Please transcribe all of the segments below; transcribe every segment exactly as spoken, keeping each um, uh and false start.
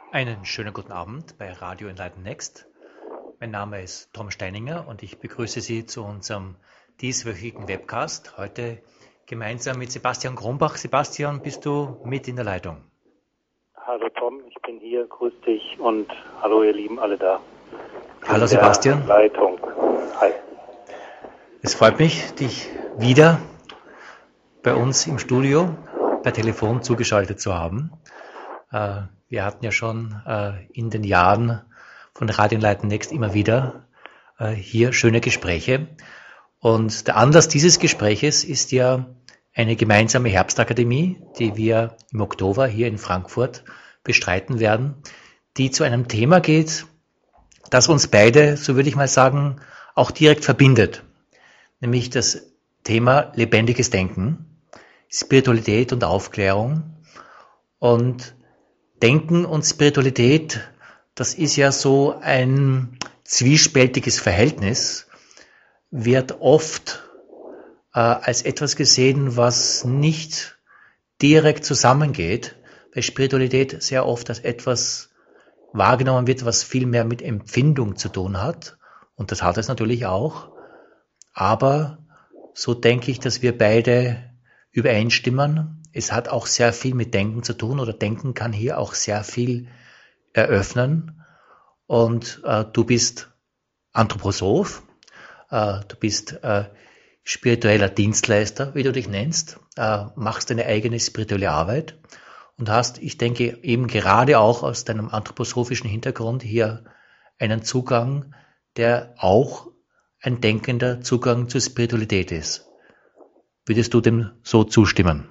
Einen schönen guten Abend bei Radio Enlighten Next. Mein Name ist Tom Steininger und ich begrüße Sie zu unserem dieswöchigen Webcast. Heute gemeinsam mit Sebastian Kronbach. Sebastian, bist du mit in der Leitung? Hallo Tom, ich bin hier, grüß dich und hallo ihr Lieben alle da. Hallo Sebastian. Leitung. Hi. Es freut mich, dich wieder bei uns im Studio per Telefon zugeschaltet zu haben. Wir hatten ja schon in den Jahren von Radio Enlighten Next immer wieder hier schöne Gespräche. Und der Anlass dieses Gespräches ist ja eine gemeinsame Herbstakademie, die wir im Oktober hier in Frankfurt bestreiten werden, die zu einem Thema geht, das uns beide, so würde ich mal sagen, auch direkt verbindet. Nämlich das Thema lebendiges Denken, Spiritualität und Aufklärung. Und Denken und Spiritualität, das ist ja so ein zwiespältiges Verhältnis, wird oft äh, als etwas gesehen, was nicht direkt zusammengeht, weil Spiritualität sehr oft als etwas wahrgenommen wird, was viel mehr mit Empfindung zu tun hat. Und das hat es natürlich auch. Aber so denke ich, dass wir beide übereinstimmen. Es hat auch sehr viel mit Denken zu tun oder Denken kann hier auch sehr viel eröffnen. Und äh, du bist Anthroposoph, äh, du bist äh, spiritueller Dienstleister, wie du dich nennst, äh, machst deine eigene spirituelle Arbeit und hast, ich denke, eben gerade auch aus deinem anthroposophischen Hintergrund hier einen Zugang, der auch ein denkender Zugang zur Spiritualität ist. Würdest du dem so zustimmen?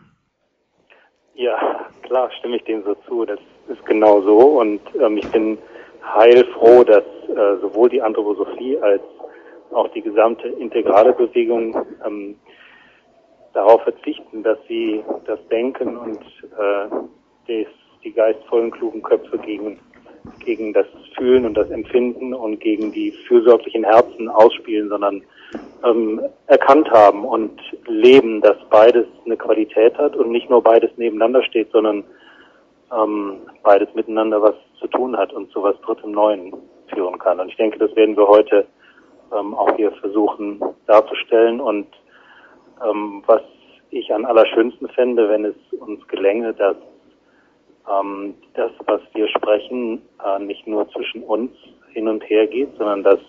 Ja, klar stimme ich dem so zu. Das ist genau so und ähm, ich bin heilfroh, dass äh, sowohl die Anthroposophie als auch die gesamte integrale Bewegung ähm, darauf verzichten, dass sie das Denken und äh, des, die geistvollen, klugen Köpfe gegen, gegen das Fühlen und das Empfinden und gegen die fürsorglichen Herzen ausspielen, sondern ähm, erkannt haben und leben, dass beides eine Qualität hat und nicht nur beides nebeneinander steht, sondern ähm, beides miteinander was zu tun hat und zu was Drittem Neuen führen kann. Und ich denke, das werden wir heute ähm, auch hier versuchen darzustellen. Und ähm, was ich am allerschönsten fände, wenn es uns gelänge, dass ähm, das, was wir sprechen, äh, nicht nur zwischen uns hin und her geht, sondern dass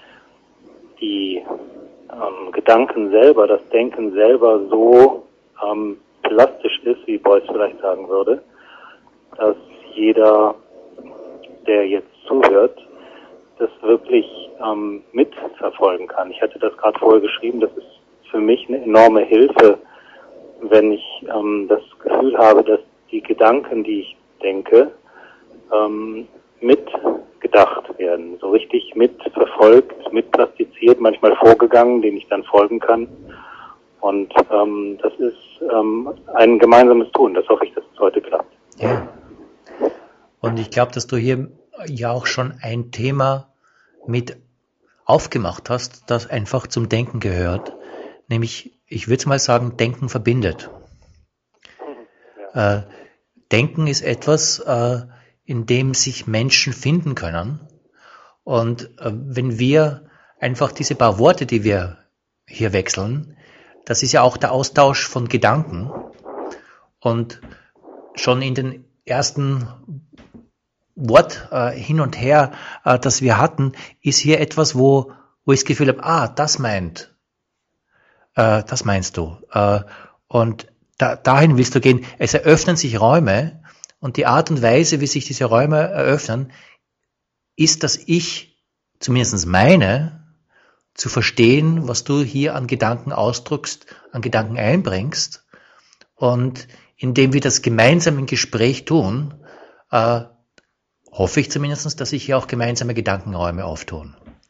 die ähm, Gedanken selber, das Denken selber so ähm, plastisch ist, wie Beuys vielleicht sagen würde, dass jeder, der jetzt zuhört, das wirklich ähm, mitverfolgen kann. Ich hatte das gerade vorher geschrieben, das ist für mich eine enorme Hilfe, wenn ich ähm, das Gefühl habe, dass die Gedanken, die ich denke, ähm, mitgedacht werden, so richtig mitverfolgt, mitplastiziert, manchmal vorgegangen, denen ich dann folgen kann. Und ähm, das ist ähm, ein gemeinsames Tun. Das hoffe ich, dass es heute klappt. Ja. Und ich glaube, dass du hier ja auch schon ein Thema mit aufgemacht hast, das einfach zum Denken gehört. Nämlich, ich würde mal sagen, Denken verbindet. Ja. Äh, Denken ist etwas, äh, in dem sich Menschen finden können. Und äh, wenn wir einfach diese paar Worte, die wir hier wechseln, das ist ja auch der Austausch von Gedanken. Und schon in den ersten Wort äh, hin und her, äh, das wir hatten, ist hier etwas, wo, wo ich das Gefühl habe, ah, das meint, äh, das meinst du. Äh, und da, dahin willst du gehen. Es eröffnen sich Räume und die Art und Weise, wie sich diese Räume eröffnen, ist, dass ich, zumindest meine, zu verstehen, was du hier an Gedanken ausdrückst, an Gedanken einbringst. Und indem wir das gemeinsam im Gespräch tun, äh, hoffe ich zumindest, dass sich hier auch gemeinsame Gedankenräume auftun.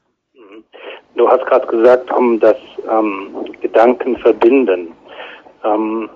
Du hast gerade gesagt, Tom, dass ähm, Gedanken verbinden. Ähm,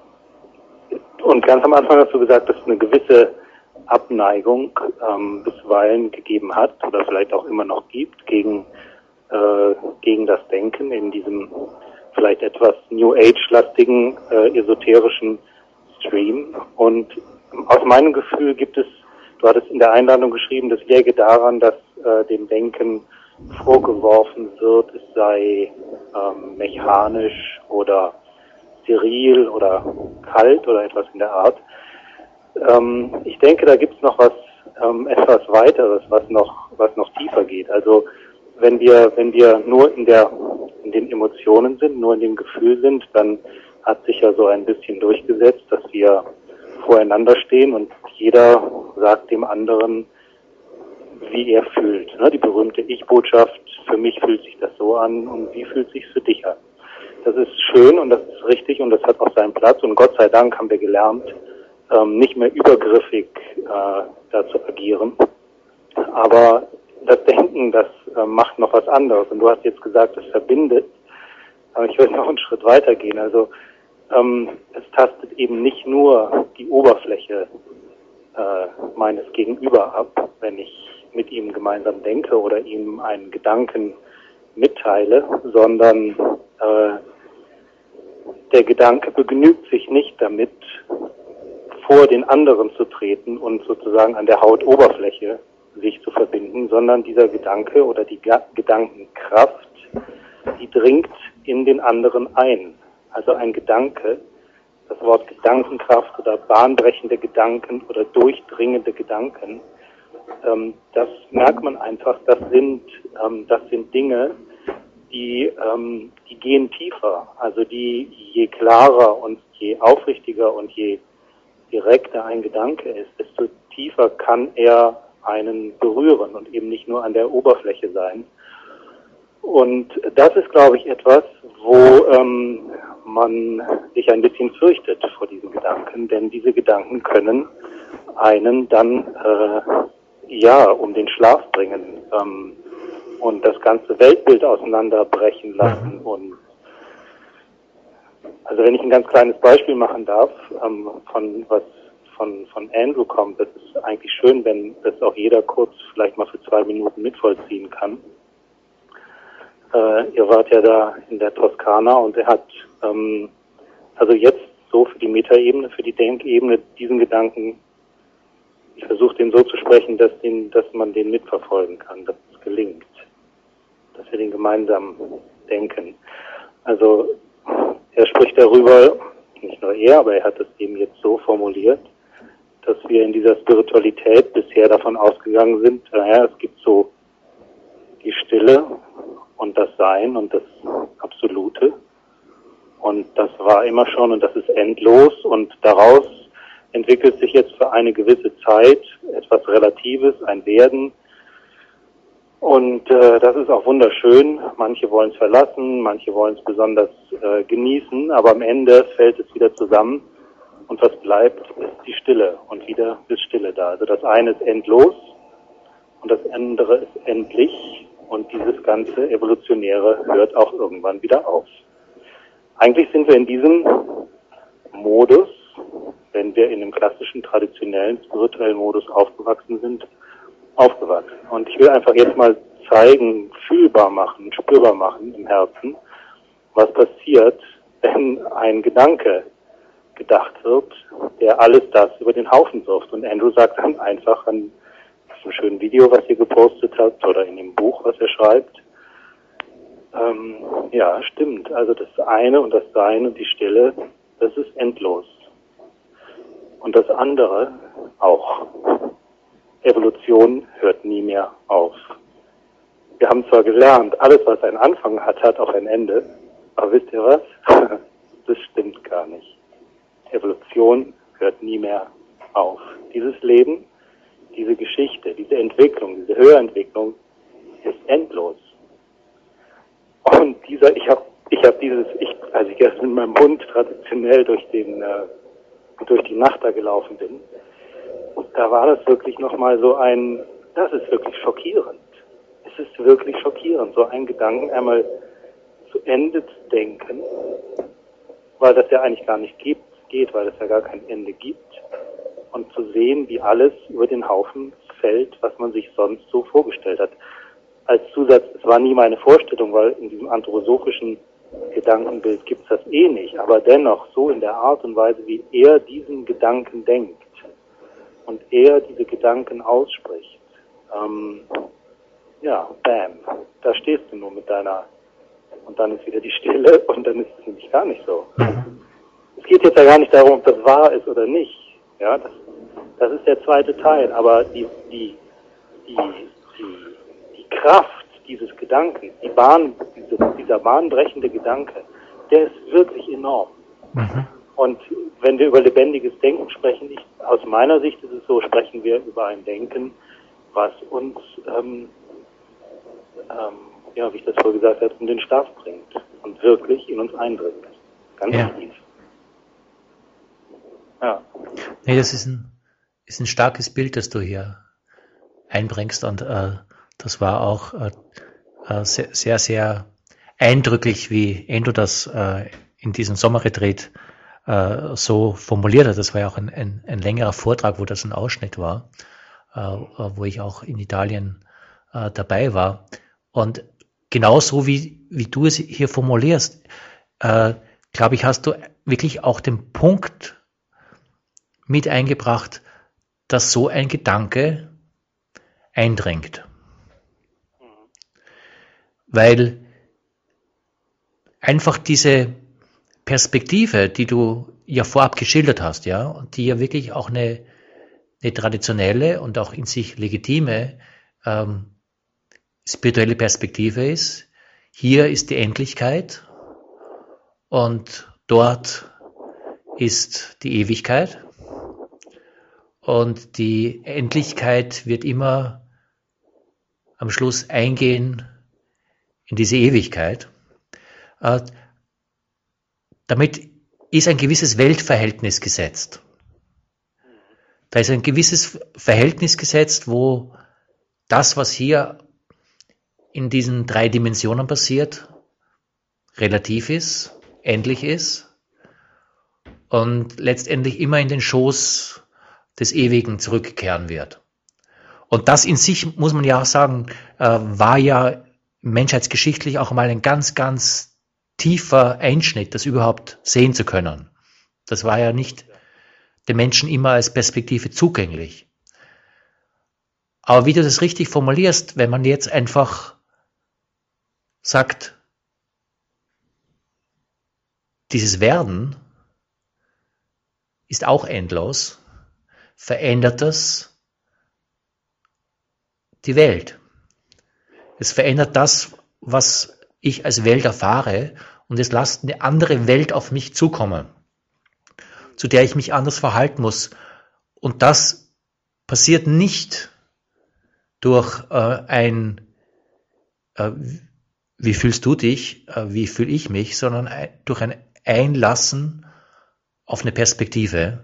und ganz am Anfang hast du gesagt, dass es eine gewisse Abneigung ähm, bisweilen gegeben hat oder vielleicht auch immer noch gibt gegen äh, gegen das Denken in diesem vielleicht etwas New Age-lastigen, äh, esoterischen Stream. Und aus meinem Gefühl gibt es du hattest in der Einladung geschrieben, das läge daran, dass äh, dem Denken vorgeworfen wird, es sei ähm, mechanisch oder steril oder kalt oder etwas in der Art. Ähm, ich denke, da gibt es noch was ähm, etwas weiteres, was noch was noch tiefer geht. Also wenn wir wenn wir nur in der in den Emotionen sind, nur in dem Gefühl sind, dann hat sich ja so ein bisschen durchgesetzt, dass wir voreinander stehen und jeder sagt dem anderen, wie er fühlt. Ne? Die berühmte Ich-Botschaft, für mich fühlt sich das so an und wie fühlt sich für dich an. Das ist schön und das ist richtig und das hat auch seinen Platz und Gott sei Dank haben wir gelernt, ähm, nicht mehr übergriffig äh, da zu agieren. Aber das Denken, das äh, macht noch was anderes und du hast jetzt gesagt, es verbindet, aber ich würde noch einen Schritt weiter gehen. Also ähm, es tastet eben nicht nur die Oberfläche äh, meines Gegenüber ab, wenn ich mit ihm gemeinsam denke oder ihm einen Gedanken mitteile, sondern äh, der Gedanke begnügt sich nicht damit, vor den anderen zu treten und sozusagen an der Hautoberfläche sich zu verbinden, sondern dieser Gedanke oder die Ga- Gedankenkraft, die dringt in den anderen ein. Also ein Gedanke, das Wort Gedankenkraft oder bahnbrechende Gedanken oder durchdringende Gedanken, ähm, das merkt man einfach, das sind, ähm, das sind Dinge, die, ähm, die gehen tiefer. Also die, je klarer und je aufrichtiger und je direkter ein Gedanke ist, desto tiefer kann er einen berühren und eben nicht nur an der Oberfläche sein. Und das ist, glaube ich, etwas, wo ähm, man sich ein bisschen fürchtet vor diesen Gedanken, denn diese Gedanken können einen dann äh, ja um den Schlaf bringen ähm, und das ganze Weltbild auseinanderbrechen lassen. Und also wenn ich ein ganz kleines Beispiel machen darf, ähm, von was von von Andrew kommt, das ist eigentlich schön, wenn das auch jeder kurz vielleicht mal für zwei Minuten mitvollziehen kann. Äh, ihr wart ja da in der Toskana und er hat ähm, also jetzt so für die Metaebene, für die Denkebene diesen Gedanken, ich versuche den so zu sprechen, dass, den, dass man den mitverfolgen kann, dass es gelingt, dass wir den gemeinsam denken. Also er spricht darüber, nicht nur er, aber er hat es eben jetzt so formuliert, dass wir in dieser Spiritualität bisher davon ausgegangen sind, naja, es gibt so die Stille und das Sein und das Absolute und das war immer schon und das ist endlos und daraus entwickelt sich jetzt für eine gewisse Zeit etwas Relatives, ein Werden und äh, das ist auch wunderschön. Manche wollen es verlassen, manche wollen es besonders äh, genießen, aber am Ende fällt es wieder zusammen und was bleibt, ist die Stille und wieder ist Stille da. Also das eine ist endlos und das andere ist endlich. Und dieses ganze Evolutionäre hört auch irgendwann wieder auf. Eigentlich sind wir in diesem Modus, wenn wir in dem klassischen, traditionellen, spirituellen Modus aufgewachsen sind, aufgewachsen. Und ich will einfach jetzt mal zeigen, fühlbar machen, spürbar machen im Herzen, was passiert, wenn ein Gedanke gedacht wird, der alles das über den Haufen wirft. Und Andrew sagt dann einfach an einem schönen Video, was ihr gepostet habt, oder in dem Buch, was er schreibt. Ähm, ja, stimmt. Also das eine und das Sein und die Stille, das ist endlos. Und das andere auch. Evolution hört nie mehr auf. Wir haben zwar gelernt, alles, was einen Anfang hat, hat auch ein Ende. Aber wisst ihr was? Das stimmt gar nicht. Evolution hört nie mehr auf. Dieses Leben, diese Geschichte, diese Entwicklung, diese Höherentwicklung ist endlos. Und dieser, ich habe ich hab dieses, ich, als ich erst mit meinem Hund traditionell durch den, äh, durch die Nacht da gelaufen bin, da war das wirklich nochmal so ein, das ist wirklich schockierend. Es ist wirklich schockierend, so einen Gedanken einmal zu Ende zu denken, weil das ja eigentlich gar nicht gibt, geht, weil es ja gar kein Ende gibt. Und zu sehen, wie alles über den Haufen fällt, was man sich sonst so vorgestellt hat. Als Zusatz, es war nie meine Vorstellung, weil in diesem anthroposophischen Gedankenbild gibt es das eh nicht, aber dennoch so in der Art und Weise, wie er diesen Gedanken denkt und er diese Gedanken ausspricht, ähm, ja, bam, da stehst du nur mit deiner, und dann ist wieder die Stille und dann ist es nämlich gar nicht so. Mhm. Es geht jetzt ja gar nicht darum, ob das wahr ist oder nicht. Ja, das, das ist der zweite Teil, aber die, die, die, die, die Kraft dieses Gedankens, die Bahn, diese, dieser bahnbrechende Gedanke, der ist wirklich enorm. Mhm. Und wenn wir über lebendiges Denken sprechen, ich, aus meiner Sicht ist es so, sprechen wir über ein Denken, was uns, ähm, ähm, ja, wie ich das vorher gesagt habe, in den Schlaf bringt und wirklich in uns eindringt. Ganz Ja. tief. Ja. Nee, das ist ein, ist ein starkes Bild, das du hier einbringst und äh, das war auch äh, äh, sehr, sehr, sehr eindrücklich, wie Endo das äh, in diesem Sommerretreat äh, so formuliert hat. Das war ja auch ein, ein, ein längerer Vortrag, wo das ein Ausschnitt war, äh, wo ich auch in Italien äh, dabei war. Und genauso wie, wie du es hier formulierst, äh, glaube ich, hast du wirklich auch den Punkt mit eingebracht, dass so ein Gedanke eindringt. Weil einfach diese Perspektive, die du ja vorab geschildert hast, ja, und die ja wirklich auch eine, eine traditionelle und auch in sich legitime ähm, spirituelle Perspektive ist. Hier ist die Endlichkeit und dort ist die Ewigkeit. Und die Endlichkeit wird immer am Schluss eingehen in diese Ewigkeit. Äh, damit ist ein gewisses Weltverhältnis gesetzt. Da ist ein gewisses Verhältnis gesetzt, wo das, was hier in diesen drei Dimensionen passiert, relativ ist, endlich ist und letztendlich immer in den Schoß des Ewigen zurückkehren wird. Und das in sich, muss man ja auch sagen, äh, war ja menschheitsgeschichtlich auch mal ein ganz, ganz tiefer Einschnitt, das überhaupt sehen zu können. Das war ja nicht den Menschen immer als Perspektive zugänglich. Aber wie du das richtig formulierst, wenn man jetzt einfach sagt, dieses Werden ist auch endlos, verändert das die Welt. Es verändert das, was ich als Welt erfahre, und es lässt eine andere Welt auf mich zukommen, zu der ich mich anders verhalten muss. Und das passiert nicht durch äh, ein äh, wie fühlst du dich, äh, wie fühle ich mich, sondern ein, durch ein Einlassen auf eine Perspektive,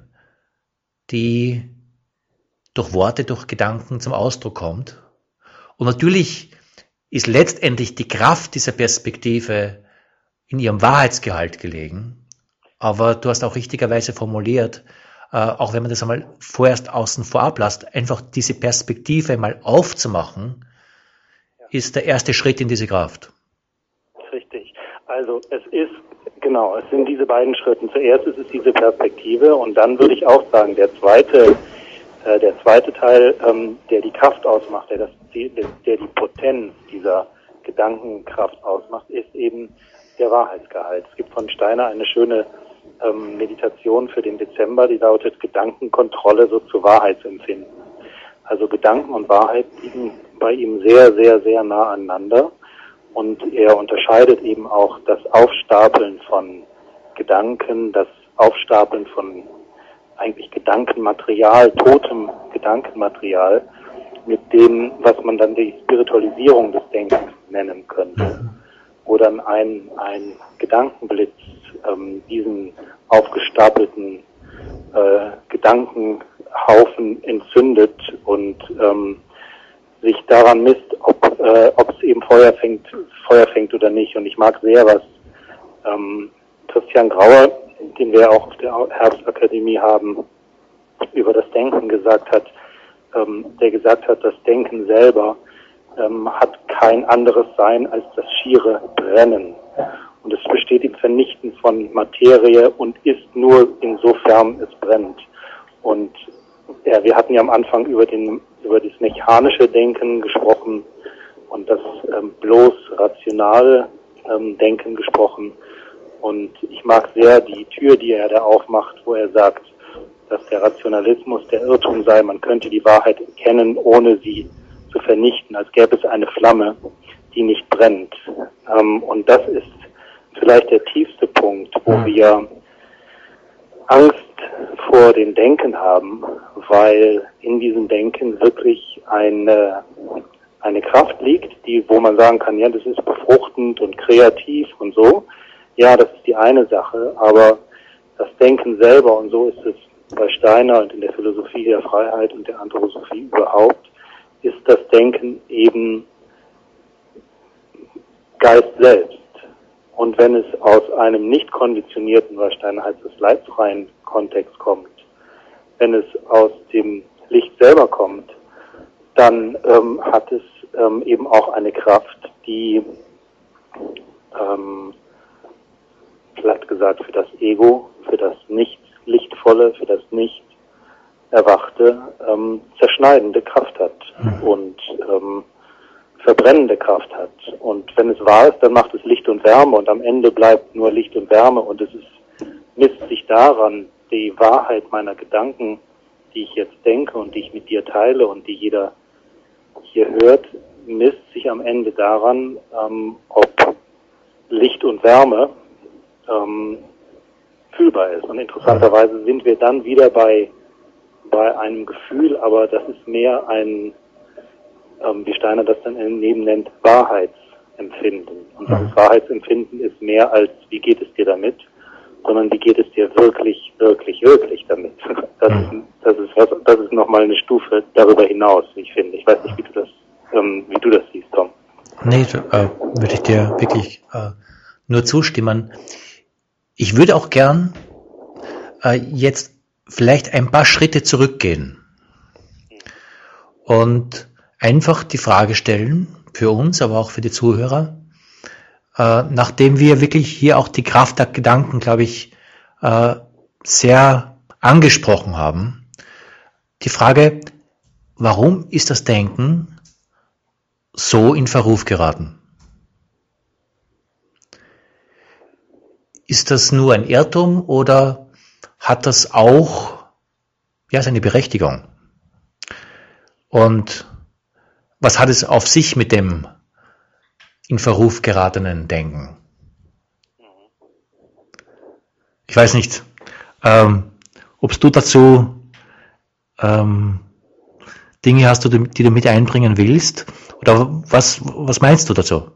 die durch Worte, durch Gedanken zum Ausdruck kommt. Und natürlich ist letztendlich die Kraft dieser Perspektive in ihrem Wahrheitsgehalt gelegen. Aber du hast auch richtigerweise formuliert, äh, auch wenn man das einmal vorerst außen vor ablässt, einfach diese Perspektive mal aufzumachen, ist der erste Schritt in diese Kraft. Richtig. Also es ist, genau, es sind diese beiden Schritte. Zuerst ist es diese Perspektive und dann würde ich auch sagen, der zweite, äh, der zweite Teil, ähm, der die Kraft ausmacht, der das, der die Potenz dieser Gedankenkraft ausmacht, ist eben der Wahrheitsgehalt. Es gibt von Steiner eine schöne ähm, Meditation für den Dezember, die lautet Gedankenkontrolle so zu Wahrheitsempfinden. Also Gedanken und Wahrheit liegen bei ihm sehr, sehr, sehr nah aneinander. Und er unterscheidet eben auch das Aufstapeln von Gedanken, das Aufstapeln von eigentlich Gedankenmaterial, totem Gedankenmaterial, mit dem, was man dann die Spiritualisierung des Denkens nennen könnte, wo dann ein, ein Gedankenblitz ähm, diesen aufgestapelten äh, Gedankenhaufen entzündet und ähm, sich daran misst, ob, äh, ob es eben Feuer fängt, Feuer fängt oder nicht. Und ich mag sehr, was ähm, Christian Grauer, den wir auch auf der Herbstakademie haben, über das Denken gesagt hat, ähm, der gesagt hat, das Denken selber ähm, hat kein anderes Sein als das schiere Brennen. Und es besteht im Vernichten von Materie und ist nur insofern es brennt. Und Ja, wir hatten ja am Anfang über den über das mechanische Denken gesprochen und das ähm, bloß rationale ähm, Denken gesprochen. Und ich mag sehr die Tür, die er da aufmacht, wo er sagt, dass der Rationalismus der Irrtum sei, man könnte die Wahrheit erkennen, ohne sie zu vernichten, als gäbe es eine Flamme, die nicht brennt. Ähm, und das ist vielleicht der tiefste Punkt, wo wir Angst vor dem Denken haben, weil in diesem Denken wirklich eine, eine Kraft liegt, die, wo man sagen kann, ja, das ist befruchtend und kreativ und so. Ja, das ist die eine Sache, aber das Denken selber, und so ist es bei Steiner und in der Philosophie der Freiheit und der Anthroposophie überhaupt, ist das Denken eben Geist selbst. Und wenn es aus einem nicht konditionierten, weil Steiner heißt es leidfreien Kontext kommt, wenn es aus dem Licht selber kommt, dann ähm, hat es ähm, eben auch eine Kraft, die ähm, platt gesagt für das Ego, für das Nicht-Lichtvolle, für das Nicht-Erwachte ähm, zerschneidende Kraft hat und ähm, verbrennende Kraft hat. Und wenn es wahr ist, dann macht es Licht und Wärme und am Ende bleibt nur Licht und Wärme und es ist, misst sich daran, die Wahrheit meiner Gedanken, die ich jetzt denke und die ich mit dir teile und die jeder hier hört, misst sich am Ende daran, ähm, ob Licht und Wärme ähm, fühlbar ist. Und interessanterweise sind wir dann wieder bei, bei einem Gefühl, aber das ist mehr ein, ähm, wie Steiner das dann neben nennt, Wahrheitsempfinden. Und dieses Wahrheitsempfinden ist mehr als, wie geht es dir damit, sondern wie geht es dir wirklich, wirklich, wirklich damit. Das ist, das ist was, das ist nochmal eine Stufe darüber hinaus, wie ich finde. Ich weiß nicht, wie du das, ähm, wie du das siehst, Tom. Nee, äh, würde ich dir wirklich äh, nur zustimmen. Ich würde auch gern äh, jetzt vielleicht ein paar Schritte zurückgehen und einfach die Frage stellen, für uns, aber auch für die Zuhörer, äh, nachdem wir wirklich hier auch die Kraft der Gedanken, glaube ich, äh, sehr angesprochen haben, die Frage, warum ist das Denken so in Verruf geraten? Ist das nur ein Irrtum oder hat das auch ja, seine Berechtigung? Und was hat es auf sich mit dem in Verruf geratenen Denken? Ich weiß nicht, ähm, ob du dazu ähm, Dinge hast, die du mit einbringen willst, oder was, was meinst du dazu?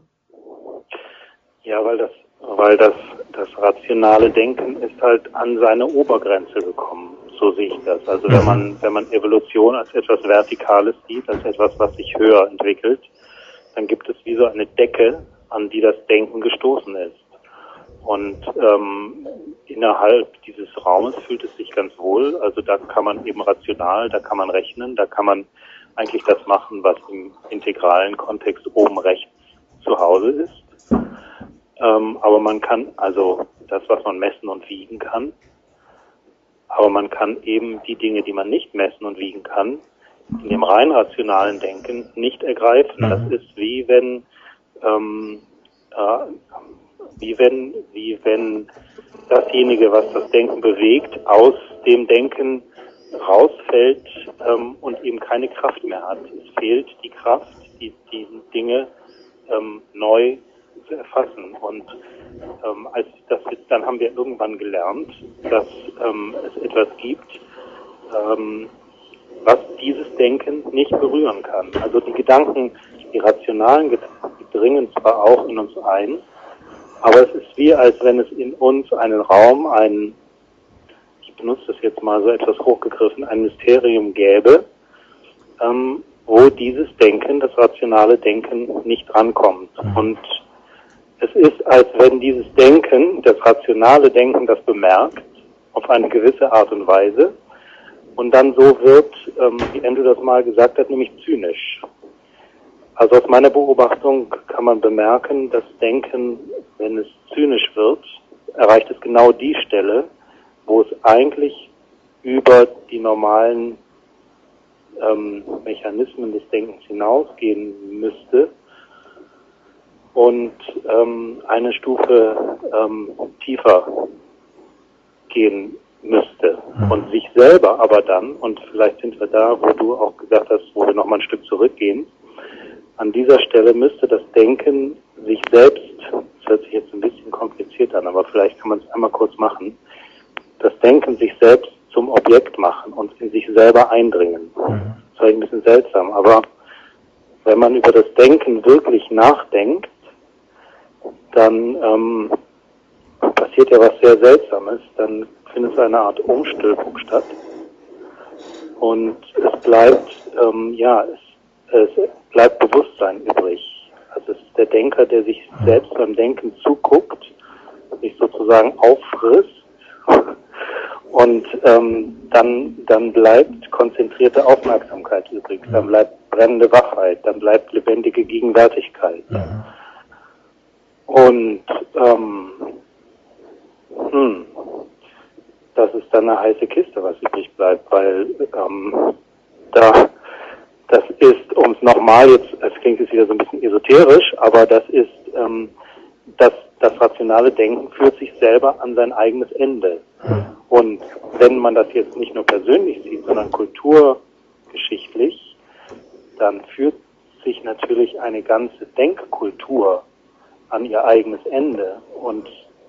Ja, weil das, weil das, das rationale Denken ist halt an seine Obergrenze gekommen. So sehe ich das. Also wenn man, wenn man Evolution als etwas Vertikales sieht, als etwas, was sich höher entwickelt, dann gibt es wie so eine Decke, an die das Denken gestoßen ist. Und ähm, innerhalb dieses Raumes fühlt es sich ganz wohl. Also da kann man eben rational, da kann man rechnen, da kann man eigentlich das machen, was im integralen Kontext oben rechts zu Hause ist. Ähm, aber man kann, also das, was man messen und wiegen kann, aber man kann eben die Dinge, die man nicht messen und wiegen kann, in dem rein rationalen Denken nicht ergreifen. Das ist wie wenn, ähm, äh, wie wenn, wie wenn dasjenige, was das Denken bewegt, aus dem Denken rausfällt ähm, und eben keine Kraft mehr hat. Es fehlt die Kraft, die, die Dinge ähm, neu zu erfassen. Und ähm, als das, dann haben wir irgendwann gelernt, dass ähm, es etwas gibt, ähm, was dieses Denken nicht berühren kann. Also die Gedanken, die rationalen Gedanken, die dringen zwar auch in uns ein, aber es ist wie, als wenn es in uns einen Raum, ein, ich benutze das jetzt mal so etwas hochgegriffen, ein Mysterium gäbe, ähm, wo dieses Denken, das rationale Denken, nicht rankommt. Und es ist, als wenn dieses Denken, das rationale Denken, das bemerkt, auf eine gewisse Art und Weise, und dann so wird, ähm, wie Andrew das mal gesagt hat, nämlich zynisch. Also aus meiner Beobachtung kann man bemerken, dass Denken, wenn es zynisch wird, erreicht es genau die Stelle, wo es eigentlich über die normalen ähm, Mechanismen des Denkens hinausgehen müsste und ähm, eine Stufe ähm, tiefer gehen müsste und sich selber aber dann, und vielleicht sind wir da, wo du auch gesagt hast, wo wir nochmal ein Stück zurückgehen, an dieser Stelle müsste das Denken sich selbst, das hört sich jetzt ein bisschen kompliziert an, aber vielleicht kann man es einmal kurz machen, das Denken sich selbst zum Objekt machen und in sich selber eindringen. Das ist vielleicht ein bisschen seltsam, aber wenn man über das Denken wirklich nachdenkt, dann ähm, passiert ja was sehr Seltsames, dann findet eine Art Umstülpung statt und es bleibt, ähm, ja, es, es bleibt Bewusstsein übrig. Also es ist der Denker, der sich selbst beim Denken zuguckt, sich sozusagen auffrisst und ähm, dann, dann bleibt konzentrierte Aufmerksamkeit übrig, dann bleibt brennende Wachheit, dann bleibt lebendige Gegenwärtigkeit. Mhm. Und ähm, hm, das ist dann eine heiße Kiste, was übrig bleibt, weil ähm, da, das ist, um es nochmal jetzt, es klingt jetzt wieder so ein bisschen esoterisch, aber das ist, ähm, das, das rationale Denken führt sich selber an sein eigenes Ende. Und wenn man das jetzt nicht nur persönlich sieht, sondern kulturgeschichtlich, dann führt sich natürlich eine ganze Denkkultur an ihr eigenes Ende. Und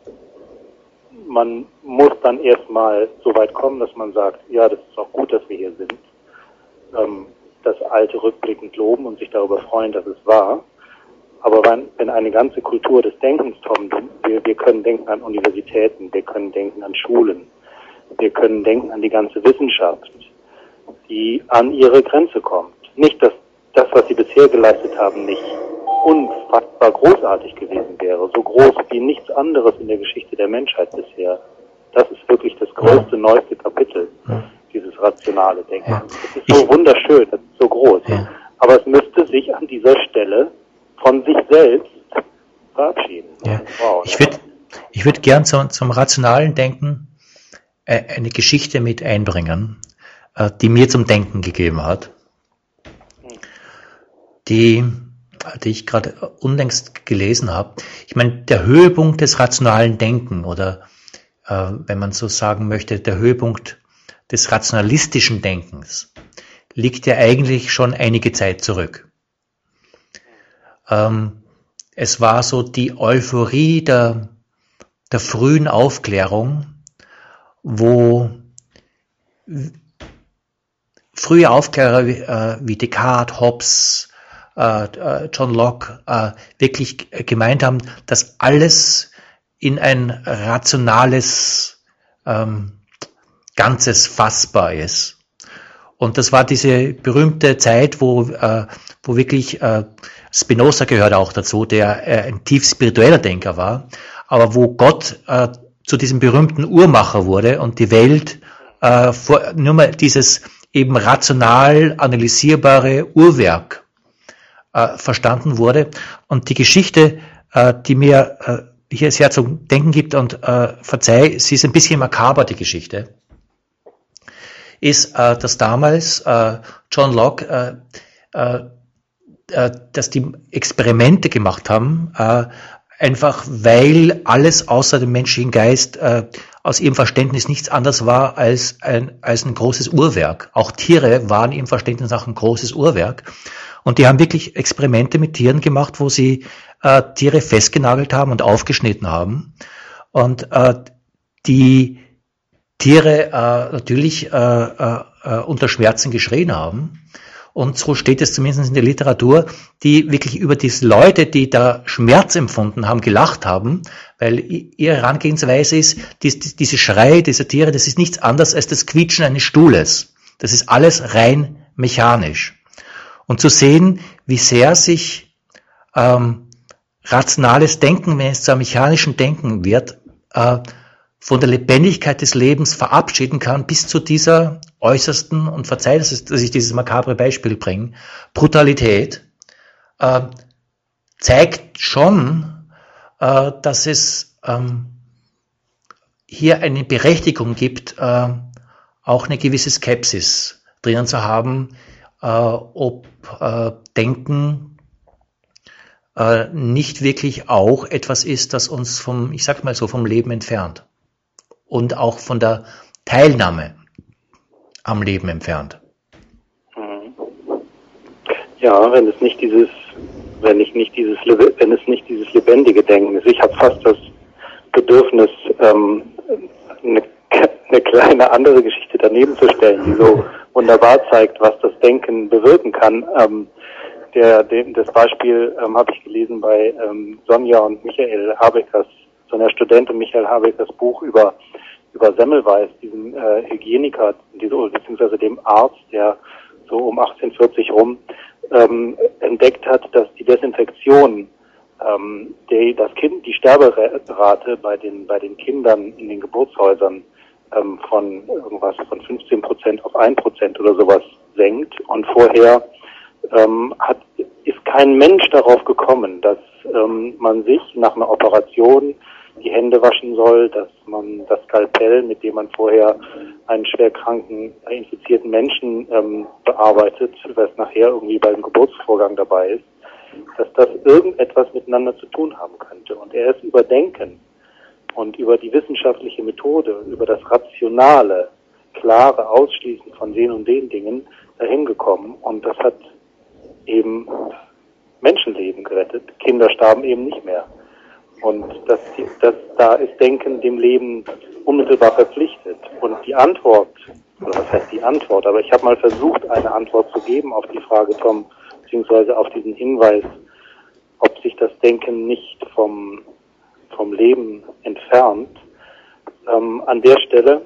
man muss dann erstmal so weit kommen, dass man sagt, ja, das ist auch gut, dass wir hier sind, ähm, das Alte rückblickend loben und sich darüber freuen, dass es war. Aber wenn, wenn eine ganze Kultur des Denkens kommt, wir, wir können denken an Universitäten, wir können denken an Schulen, wir können denken an die ganze Wissenschaft, die an ihre Grenze kommt. Nicht, dass das, was sie bisher geleistet haben, nicht unfassbar großartig gewesen wäre, so groß wie nichts anderes in der Geschichte der Menschheit bisher. Das ist wirklich das größte, neueste Kapitel, dieses rationale Denken. Ja. Das ist so wunderschön, das ist so groß. Ja. Aber es müsste sich an dieser Stelle von sich selbst verabschieden. Ja. Wow. Ich würde ich würd gern zum, zum rationalen Denken äh, eine Geschichte mit einbringen, äh, die mir zum Denken gegeben hat, die, die ich gerade unlängst gelesen habe. Ich meine, der Höhepunkt des rationalen Denken oder, äh, wenn man so sagen möchte, der Höhepunkt des rationalistischen Denkens liegt ja eigentlich schon einige Zeit zurück. Ähm, es war so die Euphorie der, der frühen Aufklärung, wo frühe Aufklärer wie, äh, wie Descartes, Hobbes, äh, John Locke äh, wirklich gemeint haben, dass alles in ein rationales ähm, Ganzes fassbar ist. Und das war diese berühmte Zeit, wo, äh, wo wirklich äh, Spinoza gehört auch dazu, der äh, ein tief spiritueller Denker war, aber wo Gott äh, zu diesem berühmten Uhrmacher wurde und die Welt äh, vor, nur mal dieses eben rational analysierbare Uhrwerk äh, verstanden wurde. Und die Geschichte, äh, die mir äh, hier sehr zum Denken gibt, und äh, verzeih, sie ist ein bisschen makaber, die Geschichte, ist, äh, dass damals äh, John Locke, äh, äh, äh, dass die Experimente gemacht haben, äh, einfach weil alles außer dem menschlichen Geist äh, aus ihrem Verständnis nichts anderes war als ein, als ein großes Uhrwerk. Auch Tiere waren ihrem Verständnis nach ein großes Uhrwerk. Und die haben wirklich Experimente mit Tieren gemacht, wo sie äh, Tiere festgenagelt haben und aufgeschnitten haben. Und äh, die Tiere äh, natürlich äh, äh, unter Schmerzen geschrien haben. Und so steht es zumindest in der Literatur, die wirklich über diese Leute, die da Schmerz empfunden haben, gelacht haben, weil ihre Herangehensweise ist, dies, diese Schreie dieser Tiere, das ist nichts anderes als das Quietschen eines Stuhles. Das ist alles rein mechanisch. Und zu sehen, wie sehr sich ähm, rationales Denken, wenn es zu einem mechanischen Denken wird, äh, von der Lebendigkeit des Lebens verabschieden kann, bis zu dieser äußersten, und verzeiht, dass ich dieses makabre Beispiel bringe, Brutalität, äh, zeigt schon, äh, dass es ähm, hier eine Berechtigung gibt, äh, auch eine gewisse Skepsis drinnen zu haben, äh, ob äh, Denken äh, nicht wirklich auch etwas ist, das uns vom, ich sag mal so, vom Leben entfernt und auch von der Teilnahme am Leben entfernt. Ja, wenn es nicht dieses, wenn ich nicht dieses, wenn es nicht dieses lebendige Denken ist. Ich habe fast das Bedürfnis, ähm, eine, eine kleine andere Geschichte daneben zu stellen, die so wunderbar zeigt, was das Denken bewirken kann. Ähm, der, den, das Beispiel ähm, habe ich gelesen bei ähm, Sonja und Michael Habekers, Sonja Student und Michael Habekers Buch über über Semmelweis, diesem äh, Hygieniker, diese, beziehungsweise dem Arzt, der so um achtzehnhundertvierzig rum ähm, entdeckt hat, dass die Desinfektion, ähm, die, das Kind, die Sterberate bei den bei den Kindern in den Geburtshäusern ähm, von irgendwas von fünfzehn Prozent auf ein Prozent oder sowas senkt. Und vorher ähm, hat ist kein Mensch darauf gekommen, dass ähm, man sich nach einer Operation die Hände waschen soll, dass man das Skalpell, mit dem man vorher einen schwerkranken, infizierten Menschen ähm, bearbeitet, was nachher irgendwie beim Geburtsvorgang dabei ist, dass das irgendetwas miteinander zu tun haben könnte. Und er ist über Denken und über die wissenschaftliche Methode, über das rationale, klare Ausschließen von den und den Dingen dahin gekommen. Und das hat eben Menschenleben gerettet. Kinder starben eben nicht mehr. Und das, das, da ist Denken dem Leben unmittelbar verpflichtet. Und die Antwort, oder was heißt die Antwort, aber ich habe mal versucht, eine Antwort zu geben auf die Frage, Tom, beziehungsweise auf diesen Hinweis, ob sich das Denken nicht vom, vom Leben entfernt. Ähm, an der Stelle,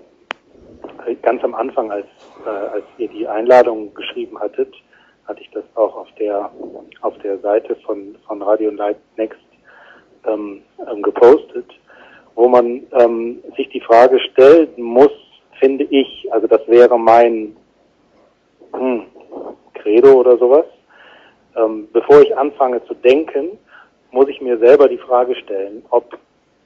ganz am Anfang, als, äh, als ihr die Einladung geschrieben hattet, hatte ich das auch auf der, auf der Seite von, von Radio Light Next Ähm, ähm, gepostet, wo man ähm, sich die Frage stellen muss, finde ich, also das wäre mein hm, Credo oder sowas, ähm, bevor ich anfange zu denken, muss ich mir selber die Frage stellen, ob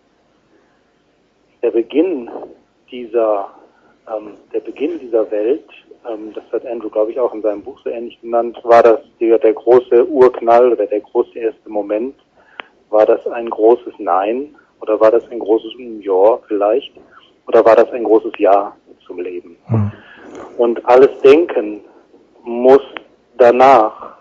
der Beginn dieser ähm, der Beginn dieser Welt, ähm, das hat Andrew, glaube ich, auch in seinem Buch so ähnlich genannt, war das der, der große Urknall oder der große erste Moment. War das ein großes Nein oder war das ein großes Ja vielleicht oder war das ein großes Ja zum Leben? Hm. Und alles Denken muss danach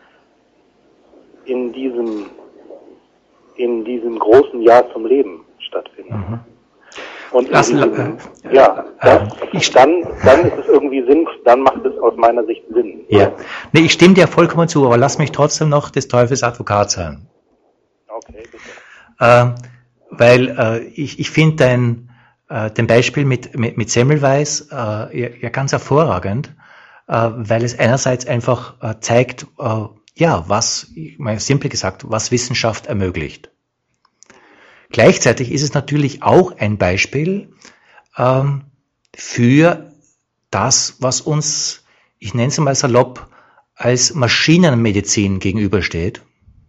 in diesem in diesem großen Ja zum Leben stattfinden. Mhm. Und Lassen, diesem, äh, ja, das, äh, ich, dann, dann ist es irgendwie Sinn, dann macht es aus meiner Sicht Sinn. Ja, nee, ich stimme dir vollkommen zu, aber lass mich trotzdem noch des Teufels Advokat sein. Okay, bitte. Äh, weil äh, ich, ich finde dein, äh, dein Beispiel mit, mit, mit Semmelweis äh, ja, ja ganz hervorragend, äh, weil es einerseits einfach äh, zeigt, äh, ja, was, mal simpel gesagt, was Wissenschaft ermöglicht. Gleichzeitig ist es natürlich auch ein Beispiel ähm, für das, was uns, ich nenne es mal salopp, als Maschinenmedizin gegenübersteht,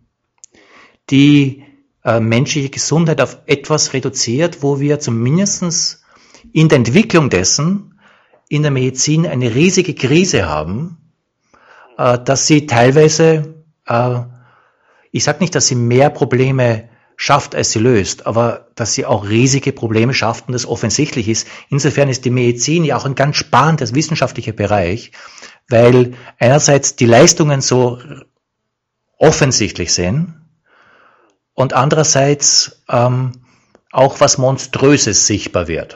die äh, menschliche Gesundheit auf etwas reduziert, wo wir zumindest in der Entwicklung dessen in der Medizin eine riesige Krise haben, äh, dass sie teilweise, äh, ich sage nicht, dass sie mehr Probleme schafft, als sie löst, aber dass sie auch riesige Probleme schafft und das offensichtlich ist. Insofern ist die Medizin ja auch ein ganz spannender wissenschaftlicher Bereich, weil einerseits die Leistungen so offensichtlich sind, und andererseits ähm, auch was Monströses sichtbar wird.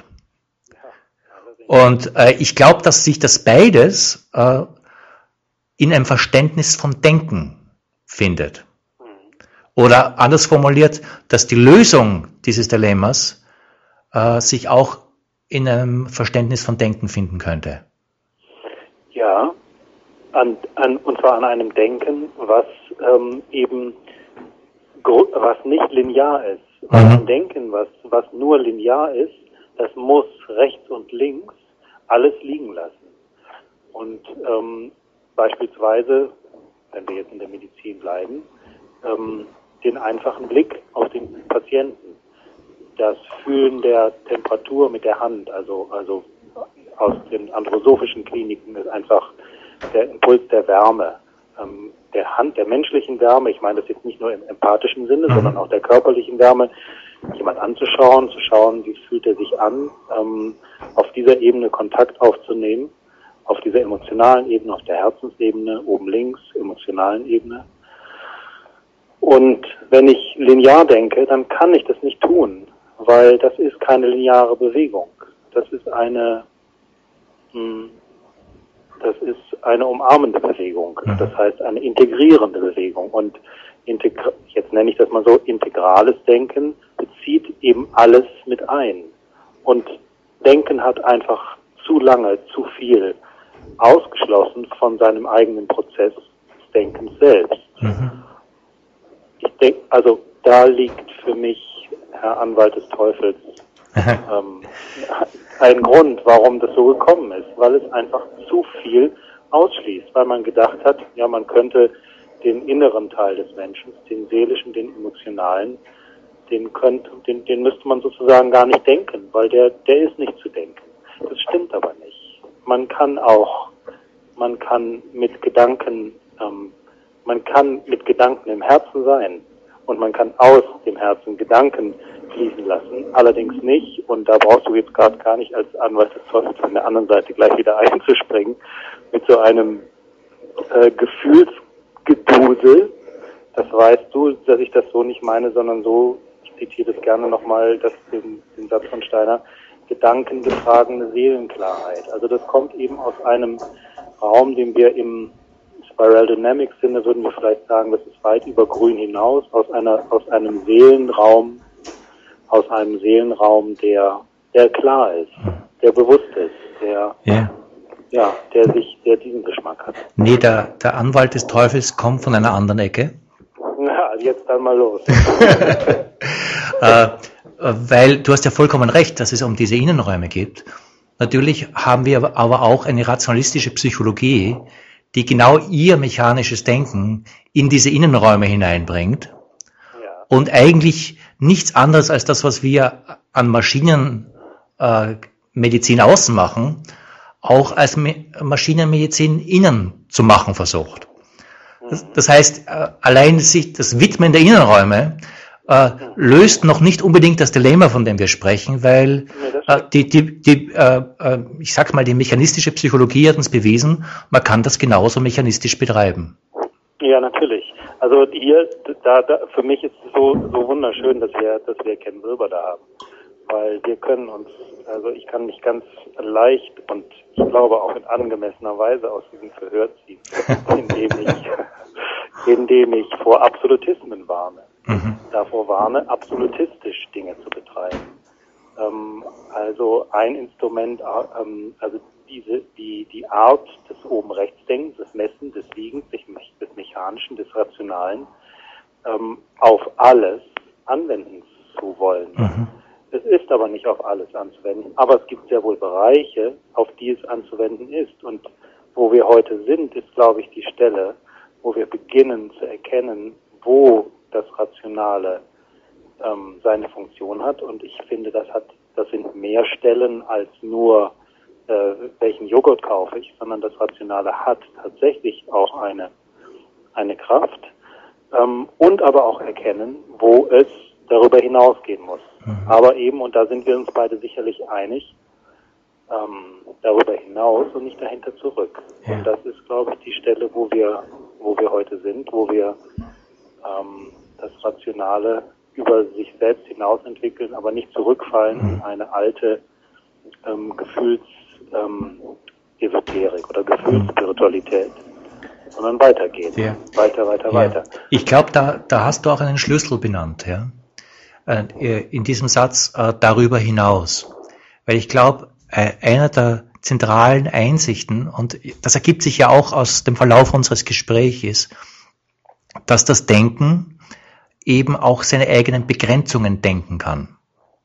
Und äh, ich glaube, dass sich das beides äh, in einem Verständnis von Denken findet. Oder anders formuliert, dass die Lösung dieses Dilemmas äh, sich auch in einem Verständnis von Denken finden könnte. Ja, an, an, und zwar an einem Denken, was ähm, eben was nicht linear ist. Mhm. Ein Denken, was, was nur linear ist, das muss rechts und links alles liegen lassen. Und ähm, beispielsweise, wenn wir jetzt in der Medizin bleiben, ähm, den einfachen Blick auf den Patienten, das Fühlen der Temperatur mit der Hand, also also aus den anthroposophischen Kliniken ist einfach der Impuls der Wärme, ähm, der Hand, der menschlichen Wärme, ich meine das jetzt nicht nur im empathischen Sinne, mhm. sondern auch der körperlichen Wärme, jemand anzuschauen, zu schauen, wie fühlt er sich an, ähm, auf dieser Ebene Kontakt aufzunehmen, auf dieser emotionalen Ebene, auf der Herzensebene, oben links, emotionalen Ebene. Und wenn ich linear denke, dann kann ich das nicht tun, weil das ist keine lineare Bewegung. Das ist eine, mh, das ist eine umarmende Bewegung. Mhm. Das heißt eine integrierende Bewegung. Und integra- jetzt nenne ich das mal so, integrales Denken bezieht eben alles mit ein. Und Denken hat einfach zu lange, zu viel ausgeschlossen von seinem eigenen Prozess des Denkens selbst. Mhm. Ich denke, also da liegt für mich, Herr Anwalt des Teufels, ähm, ein Grund, warum das so gekommen ist, weil es einfach zu viel ausschließt, weil man gedacht hat, ja, man könnte den inneren Teil des Menschen, den seelischen, den emotionalen, den könnte, den, den müsste man sozusagen gar nicht denken, weil der, der ist nicht zu denken. Das stimmt aber nicht. Man kann auch, man kann mit Gedanken, ähm, man kann mit Gedanken im Herzen sein und man kann aus dem Herzen Gedanken fließen lassen, allerdings nicht, und da brauchst du jetzt gerade gar nicht als Anwalt des Teufels von der anderen Seite gleich wieder einzuspringen, mit so einem äh, Gefühlsgedusel. Das weißt du, dass ich das so nicht meine, sondern so, ich zitiere das gerne nochmal, das, den, den Satz von Steiner, gedankengetragene Seelenklarheit. Also das kommt eben aus einem Raum, den wir im Spiral Dynamics Sinne würden wir vielleicht sagen, das ist weit über Grün hinaus, aus einer, aus einem Seelenraum, aus einem Seelenraum, der, der klar ist, der bewusst ist, der, yeah. ja, der sich, der diesen Geschmack hat. Nee, der, der Anwalt des Teufels kommt von einer anderen Ecke. Na, jetzt dann mal los. äh, weil du hast ja vollkommen recht, dass es um diese Innenräume geht. Natürlich haben wir aber auch eine rationalistische Psychologie, die genau ihr mechanisches Denken in diese Innenräume hineinbringt. Ja. Und eigentlich nichts anderes als das, was wir an Maschinenmedizin äh, außen machen, auch als Me- Maschinenmedizin innen zu machen versucht. Das, das heißt, äh, allein sich das Widmen der Innenräume äh, löst noch nicht unbedingt das Dilemma, von dem wir sprechen, weil äh, die, die, die, äh, äh, ich sag mal, die mechanistische Psychologie hat uns bewiesen, man kann das genauso mechanistisch betreiben. Ja, natürlich. Also hier, da, da für mich ist es so, so wunderschön, dass wir, dass wir Ken Wilber da haben, weil wir können uns, also ich kann mich ganz leicht und ich glaube auch in angemessener Weise aus diesem Verhör ziehen, indem ich, indem ich vor Absolutismen warne. Mhm. Davor warne, absolutistisch Dinge zu betreiben. Ähm, also ein Instrument, ähm, also diese, die, die Art des oben rechts Denkens, des Messens, des Wiegens, des Mechanischen, des Rationalen, ähm, auf alles anwenden zu wollen. Mhm. Es ist aber nicht auf alles anzuwenden, aber es gibt sehr wohl Bereiche, auf die es anzuwenden ist. Und wo wir heute sind, ist, glaube ich, die Stelle, wo wir beginnen zu erkennen, wo das Rationale ähm, seine Funktion hat. Und ich finde, das hat, das sind mehr Stellen als nur, äh, welchen Joghurt kaufe ich, sondern das Rationale hat tatsächlich auch eine, eine Kraft. Ähm, und aber auch erkennen, wo es darüber hinausgehen muss. Mhm. Aber eben, und da sind wir uns beide sicherlich einig, ähm, darüber hinaus und nicht dahinter zurück. Ja. Und das ist, glaube ich, die Stelle, wo wir, wo wir heute sind, wo wir ähm, das Rationale über sich selbst hinaus entwickeln, aber nicht zurückfallen mhm. in eine alte ähm, Gefühls ähm, Esoterik oder Gefühlsspiritualität, mhm. sondern weitergehen. Ja. Weiter, weiter, ja. weiter. Ich glaube, da, da hast du auch einen Schlüssel benannt, ja. In diesem Satz äh, darüber hinaus. Weil ich glaube, äh, einer der zentralen Einsichten, und das ergibt sich ja auch aus dem Verlauf unseres Gesprächs, dass das Denken eben auch seine eigenen Begrenzungen denken kann.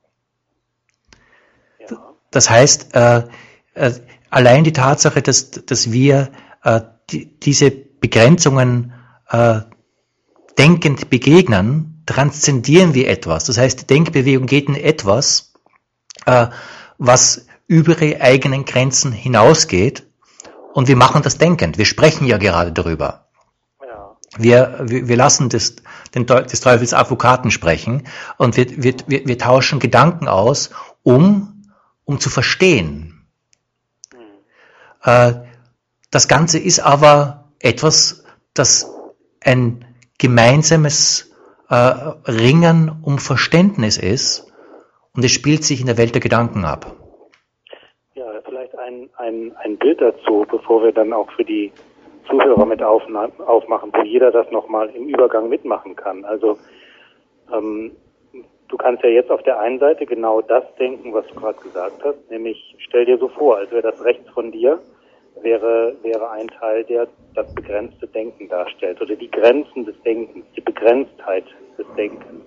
Ja. Das heißt, äh, äh, allein die Tatsache, dass, dass wir äh, die, diese Begrenzungen äh, denkend begegnen, transzendieren wir etwas. Das heißt, die Denkbewegung geht in etwas, äh, was über ihre eigenen Grenzen hinausgeht Und wir machen das denkend. Wir sprechen ja gerade darüber. Ja. Wir, wir, wir lassen des, den, des Teufels Advokaten sprechen und wir, wir, wir, wir tauschen Gedanken aus, um, um zu verstehen. Hm. Äh, das Ganze ist aber etwas, das ein gemeinsames äh, Ringen um Verständnis ist und es spielt sich in der Welt der Gedanken ab. Ja, vielleicht ein, ein, ein Bild dazu, bevor wir dann auch für die Zuhörer mit aufna- aufmachen, wo jeder das nochmal im Übergang mitmachen kann. Also ähm, du kannst ja jetzt auf der einen Seite genau das denken, was du gerade gesagt hast, nämlich stell dir so vor, als wäre das rechts von dir, wäre, wäre ein Teil, der das begrenzte Denken darstellt oder die Grenzen des Denkens, die Begrenztheit des Denkens.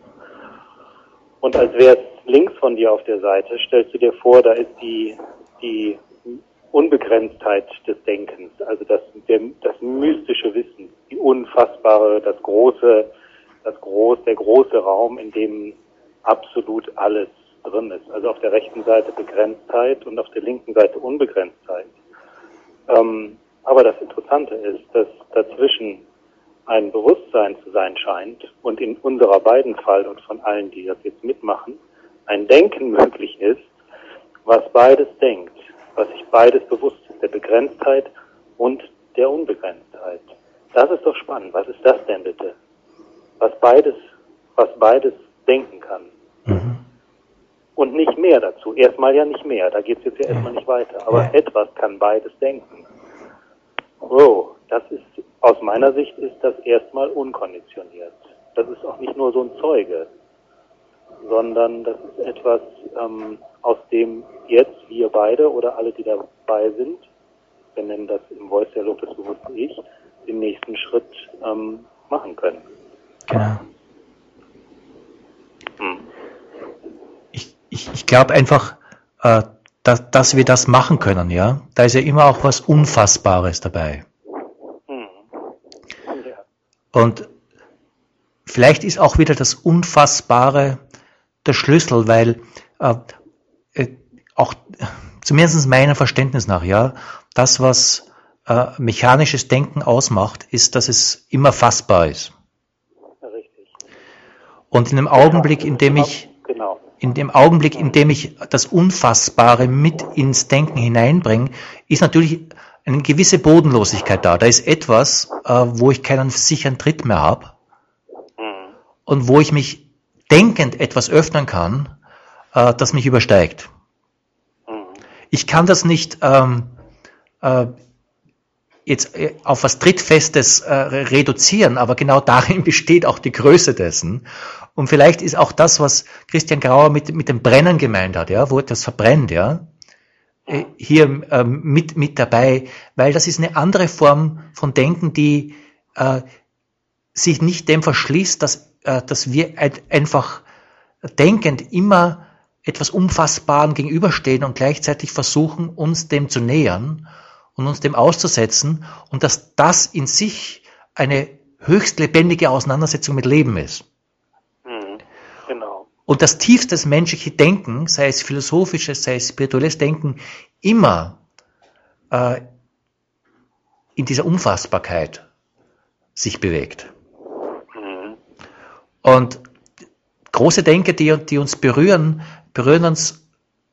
Und als wäre es links von dir auf der Seite, stellst du dir vor, da ist die, die Unbegrenztheit des Denkens, also das, der, das mystische Wissen, die unfassbare, das große, das groß, der große Raum, in dem absolut alles drin ist. Also auf der rechten Seite Begrenztheit und auf der linken Seite Unbegrenztheit. Ähm, aber das Interessante ist, dass dazwischen ein Bewusstsein zu sein scheint und in unserer beiden Fall und von allen, die das jetzt mitmachen, ein Denken möglich ist, was beides denkt, was sich beides bewusst ist, der Begrenztheit und der Unbegrenztheit. Das ist doch spannend. Was ist das denn bitte? Was beides, was beides denken kann. Mhm. Und nicht mehr dazu. Erstmal ja nicht mehr. Da geht es jetzt ja erstmal nicht weiter. Aber Ja. etwas kann beides denken. Oh, das ist, aus meiner Sicht ist das erstmal unkonditioniert. Das ist auch nicht nur so ein Zeuge, sondern das ist etwas, ähm, aus dem jetzt wir beide oder alle, die dabei sind, wir nennen das im Voice-Dialog das bewusste Ich, den nächsten Schritt ähm, machen können. Genau. Hm. Ich, ich, ich glaube einfach, äh, dass, dass wir das machen können, ja. Da ist ja immer auch was Unfassbares dabei. Hm. Ja. Und vielleicht ist auch wieder das Unfassbare der Schlüssel, weil äh, äh, auch zumindest meinem Verständnis nach, ja, das, was äh, mechanisches Denken ausmacht, ist, dass es immer fassbar ist. Richtig. Und in dem Augenblick, in dem ich Genau. in dem Augenblick, in dem ich das Unfassbare mit ins Denken hineinbringe, ist natürlich eine gewisse Bodenlosigkeit da. Da ist etwas, äh, wo ich keinen sicheren Tritt mehr habe Hm. und wo ich mich denkend etwas öffnen kann, äh, das mich übersteigt. Hm. Ich kann das nicht ähm, äh, jetzt äh, auf was Trittfestes äh, reduzieren, aber genau darin besteht auch die Größe dessen. Und vielleicht ist auch das, was Christian Grauer mit, mit dem Brennen gemeint hat, ja, wo etwas verbrennt, ja, äh, hier ähm, mit, mit dabei, weil das ist eine andere Form von Denken, die äh, sich nicht dem verschließt, dass, äh, dass wir ein, einfach denkend immer etwas Unfassbaren gegenüberstehen und gleichzeitig versuchen, uns dem zu nähern und uns dem auszusetzen und dass das in sich eine höchst lebendige Auseinandersetzung mit Leben ist. Hm. Genau. Und das tiefste menschliche Denken, sei es philosophisches, sei es spirituelles Denken, immer äh, in dieser Unfassbarkeit sich bewegt. Hm. Und große Denker, die, die uns berühren, berühren uns,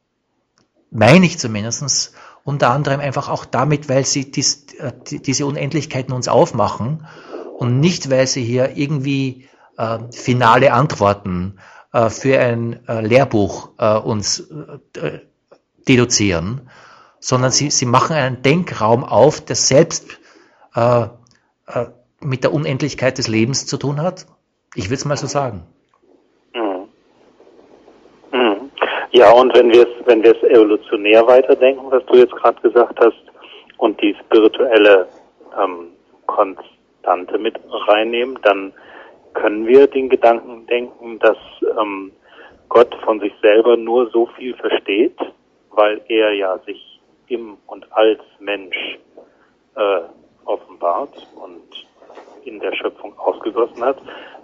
meine ich zumindest, unter anderem einfach auch damit, weil sie dies, die, diese Unendlichkeiten uns aufmachen und nicht, weil sie hier irgendwie äh, finale Antworten äh, für ein äh, Lehrbuch äh, uns äh, deduzieren, sondern sie, sie machen einen Denkraum auf, der selbst äh, äh, mit der Unendlichkeit des Lebens zu tun hat. Ich würde es mal so sagen. Hm. Hm. Ja, und wenn wir es, wenn wir es evolutionär weiterdenken, was du jetzt gerade gesagt hast, und die spirituelle ähm, Konstante mit reinnehmen, dann können wir den Gedanken denken, dass ähm, Gott von sich selber nur so viel versteht, weil er ja sich im und als Mensch äh, offenbart und in der Schöpfung ausgegossen hat,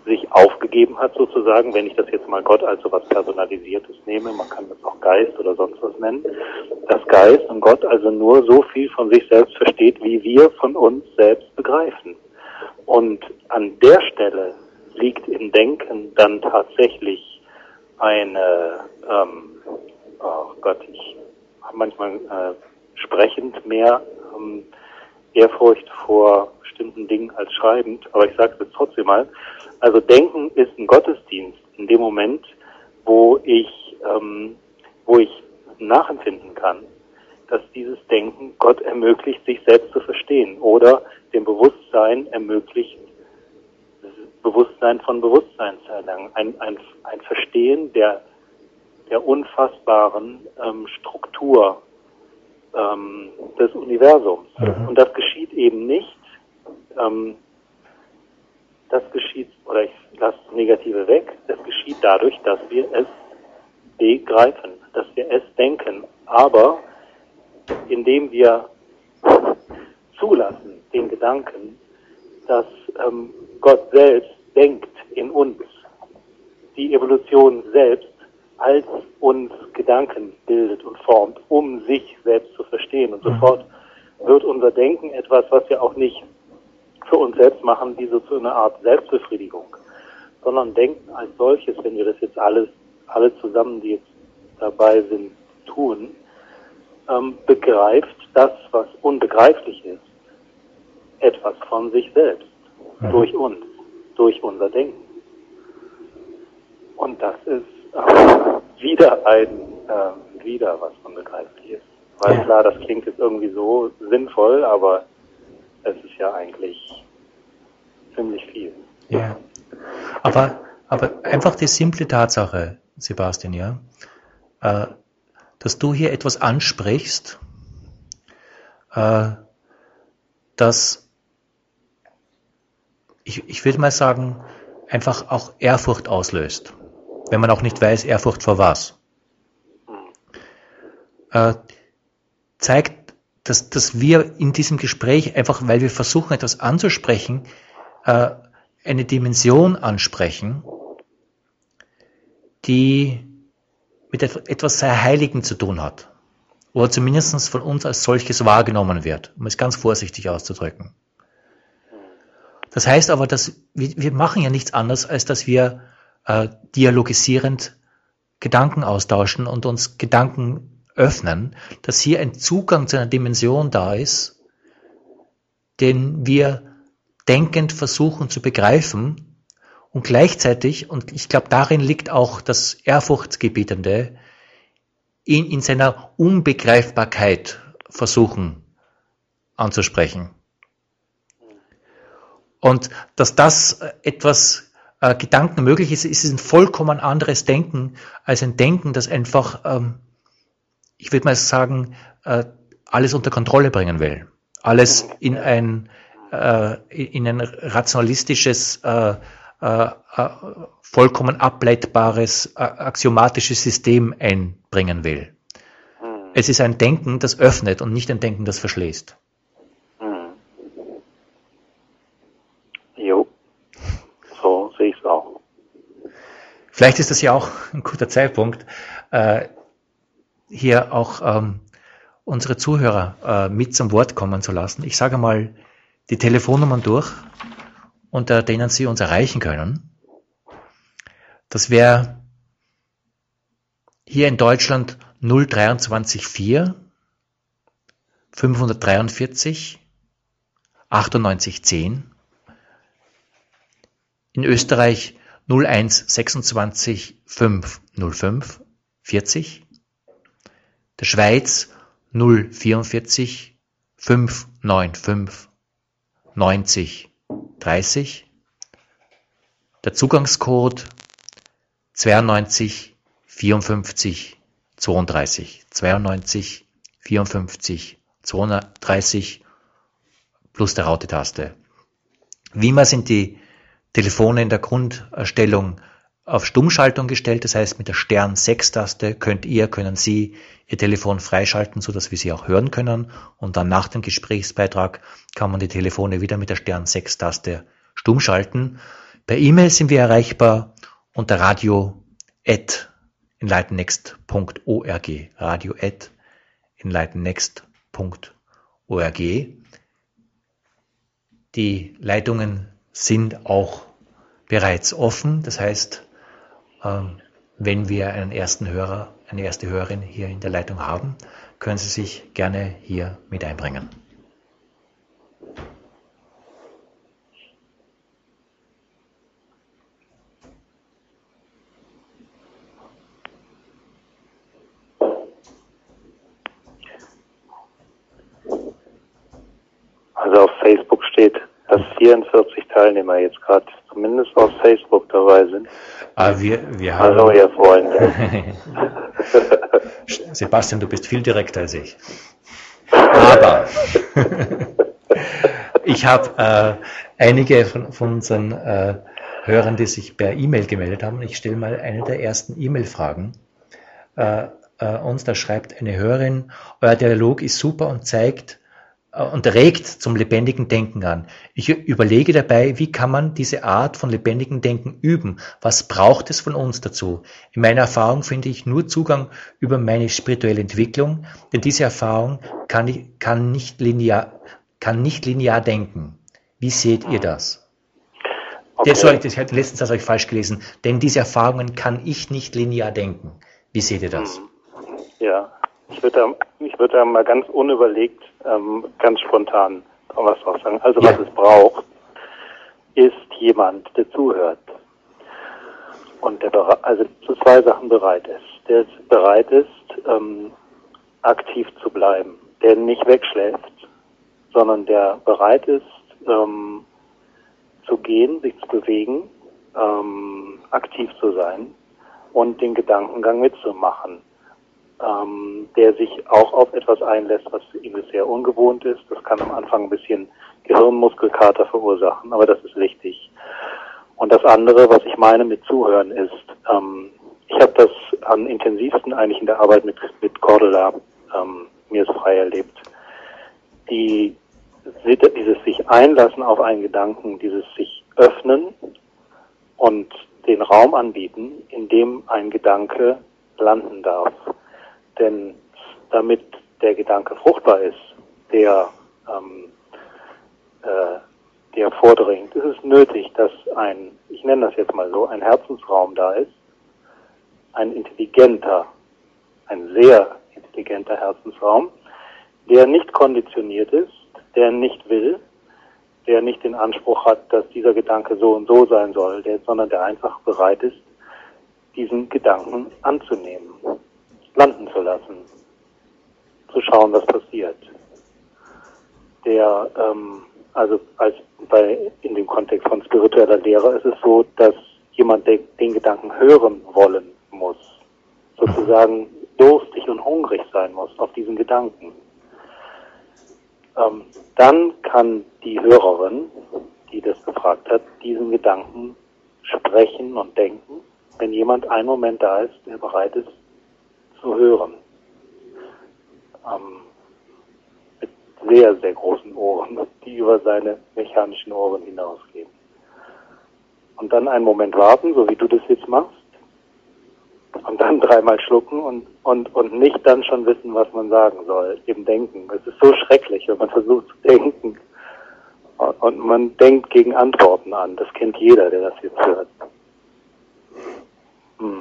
sich aufgegeben hat sozusagen, wenn ich das jetzt mal Gott als so was Personalisiertes nehme, man kann das auch Geist oder sonst was nennen, dass Geist und Gott also nur so viel von sich selbst versteht, wie wir von uns selbst begreifen. Und an der Stelle liegt im Denken dann tatsächlich eine, ähm, oh Gott, ich habe manchmal äh, sprechend mehr ähm, Ehrfurcht vor bestimmten Dingen als schreibend, aber ich sage es jetzt trotzdem mal. Also Denken ist ein Gottesdienst in dem Moment, wo ich, ähm, wo ich nachempfinden kann, dass dieses Denken Gott ermöglicht, sich selbst zu verstehen oder dem Bewusstsein ermöglicht, Bewusstsein von Bewusstsein zu erlangen. Ein, ein, ein Verstehen der, der unfassbaren ähm, Struktur ähm, des Universums. Mhm. Und das geschieht eben nicht, ähm, das geschieht, oder ich lasse das Negative weg, das geschieht dadurch, dass wir es begreifen, dass wir es denken. Aber indem wir zulassen, den Gedanken, dass ähm, Gott selbst denkt in uns, die Evolution selbst als uns Gedanken bildet und formt, um sich selbst zu verstehen. Und sofort wird unser Denken etwas, was wir auch nicht für uns selbst machen, wie so zu einer Art Selbstbefriedigung, sondern Denken als solches, wenn wir das jetzt alles, alle zusammen, die jetzt dabei sind, tun, ähm, begreift das, was unbegreiflich ist, etwas von sich selbst, mhm. durch uns, durch unser Denken. Und das ist äh, wieder ein, äh, wieder was unbegreiflich ist. Weil ja. Klar, das klingt jetzt irgendwie so sinnvoll, aber es ist ja eigentlich ziemlich viel. Ja, aber, aber einfach die simple Tatsache, Sebastian, ja, äh, dass du hier etwas ansprichst, äh, das, ich, ich würde mal sagen, einfach auch Ehrfurcht auslöst, wenn man auch nicht weiß, Ehrfurcht vor was. Äh, zeigt, dass, dass wir in diesem Gespräch einfach, weil wir versuchen, etwas anzusprechen, äh, eine Dimension ansprechen, die mit etwas sehr Heiligen zu tun hat. Oder zumindest von uns als solches wahrgenommen wird, um es ganz vorsichtig auszudrücken. Das heißt aber, dass wir, wir machen ja nichts anderes, als dass wir äh, dialogisierend Gedanken austauschen und uns Gedanken öffnen, dass hier ein Zugang zu einer Dimension da ist, den wir denkend versuchen zu begreifen und gleichzeitig, und ich glaube, darin liegt auch das Ehrfurchtsgebietende, ihn in seiner Unbegreifbarkeit versuchen anzusprechen. Und dass das etwas äh, Gedanken möglich ist, ist ein vollkommen anderes Denken als ein Denken, das einfach, ähm, ich würde mal sagen, äh, alles unter Kontrolle bringen will. Alles in ein, äh, in ein rationalistisches, äh, äh, vollkommen ableitbares, äh, axiomatisches System einbringen will. Hm. Es ist ein Denken, das öffnet und nicht ein Denken, das verschließt. Hm. Jo, so sehe ich es auch. Vielleicht ist das ja auch ein guter Zeitpunkt, äh, hier auch ähm, unsere Zuhörer äh, mit zum Wort kommen zu lassen. Ich sage mal die Telefonnummern durch, unter denen Sie uns erreichen können. Das wäre hier in Deutschland null zwei vier fünfhundertdreiundvierzig achtundneunzig zehn. In Österreich null eins sechsundzwanzig fünfhundertfünf vierzig. Der Schweiz null vierundvierzig fünfhunderfünfundneunzig neunzig dreißig. Der Zugangscode zweiundneunzig vierundfünfzig zweiunddreißig. zweiundneunzig vierundfünfzig zweiunddreißig plus der Raute-Taste. Wie immer sind die Telefone in der Grunderstellung auf Stummschaltung gestellt, das heißt mit der Stern sechs Taste könnt ihr, können Sie Ihr Telefon freischalten, sodass wir Sie auch hören können, und dann nach dem Gesprächsbeitrag kann man die Telefone wieder mit der Stern sechs Taste stumm schalten. Per E-Mail sind wir erreichbar unter radio at enlightennext punkt org. radio at enlightennext punkt org. Die Leitungen sind auch bereits offen. Das heißt, wenn wir einen ersten Hörer, eine erste Hörerin hier in der Leitung haben, können Sie sich gerne hier mit einbringen. Also auf Facebook steht, dass vierundvierzig Teilnehmer jetzt gerade zumindest auf Facebook dabei sind. Ah, wir, wir haben... Hallo, ihr Freunde. Sebastian, du bist viel direkter als ich. Aber ich habe äh, einige von, von unseren äh, Hörern, die sich per E-Mail gemeldet haben. Ich stelle mal eine der ersten E-Mail-Fragen äh, äh, uns. Da schreibt eine Hörerin, euer Dialog ist super und zeigt und regt zum lebendigen Denken an. Ich überlege dabei, wie kann man diese Art von lebendigem Denken üben? Was braucht es von uns dazu? In meiner Erfahrung finde ich nur Zugang über meine spirituelle Entwicklung, denn diese Erfahrung kann, ich, kann, nicht, linear, kann nicht linear denken. Wie seht ihr das? Okay. Das, sorry, das hat letztens das habe ich falsch gelesen. Denn diese Erfahrungen kann ich nicht linear denken. Wie seht ihr das? Ja, ich würde da, ich würde da mal ganz unüberlegt, ähm, ganz spontan was drauf sagen. Also ja. Was es braucht, ist jemand, der zuhört. Und der also zu zwei Sachen bereit ist. Der bereit ist, ähm, aktiv zu bleiben. Der nicht wegschläft, sondern der bereit ist, ähm, zu gehen, sich zu bewegen, ähm, aktiv zu sein und den Gedankengang mitzumachen. Ähm, der sich auch auf etwas einlässt, was für ihn bisher ungewohnt ist. Das kann am Anfang ein bisschen Gehirnmuskelkater verursachen, aber das ist wichtig. Und das andere, was ich meine mit Zuhören, ist, ähm, ich habe das am intensivsten eigentlich in der Arbeit mit, mit Cordula ähm, mir ist frei erlebt. Die, dieses sich einlassen auf einen Gedanken, dieses sich öffnen und den Raum anbieten, in dem ein Gedanke landen darf. Denn damit der Gedanke fruchtbar ist, der, ähm, äh, der vordringt, ist es nötig, dass ein, ich nenne das jetzt mal so, ein Herzensraum da ist, ein intelligenter, ein sehr intelligenter Herzensraum, der nicht konditioniert ist, der nicht will, der nicht den Anspruch hat, dass dieser Gedanke so und so sein soll, der, sondern der einfach bereit ist, diesen Gedanken anzunehmen, landen zu lassen, zu schauen, was passiert. Der, ähm, also als bei in dem Kontext von spiritueller Lehre ist es so, dass jemand den, den Gedanken hören wollen muss, sozusagen durstig und hungrig sein muss auf diesen Gedanken. Ähm, dann kann die Hörerin, die das gefragt hat, diesen Gedanken sprechen und denken, wenn jemand einen Moment da ist, der bereit ist, zu hören. Ähm, mit sehr, sehr großen Ohren, die über seine mechanischen Ohren hinausgehen. Und dann einen Moment warten, so wie du das jetzt machst, und dann dreimal schlucken und, und, und nicht dann schon wissen, was man sagen soll, im Denken. Es ist so schrecklich, wenn man versucht zu denken und, und man denkt gegen Antworten an. Das kennt jeder, der das jetzt hört. Hm.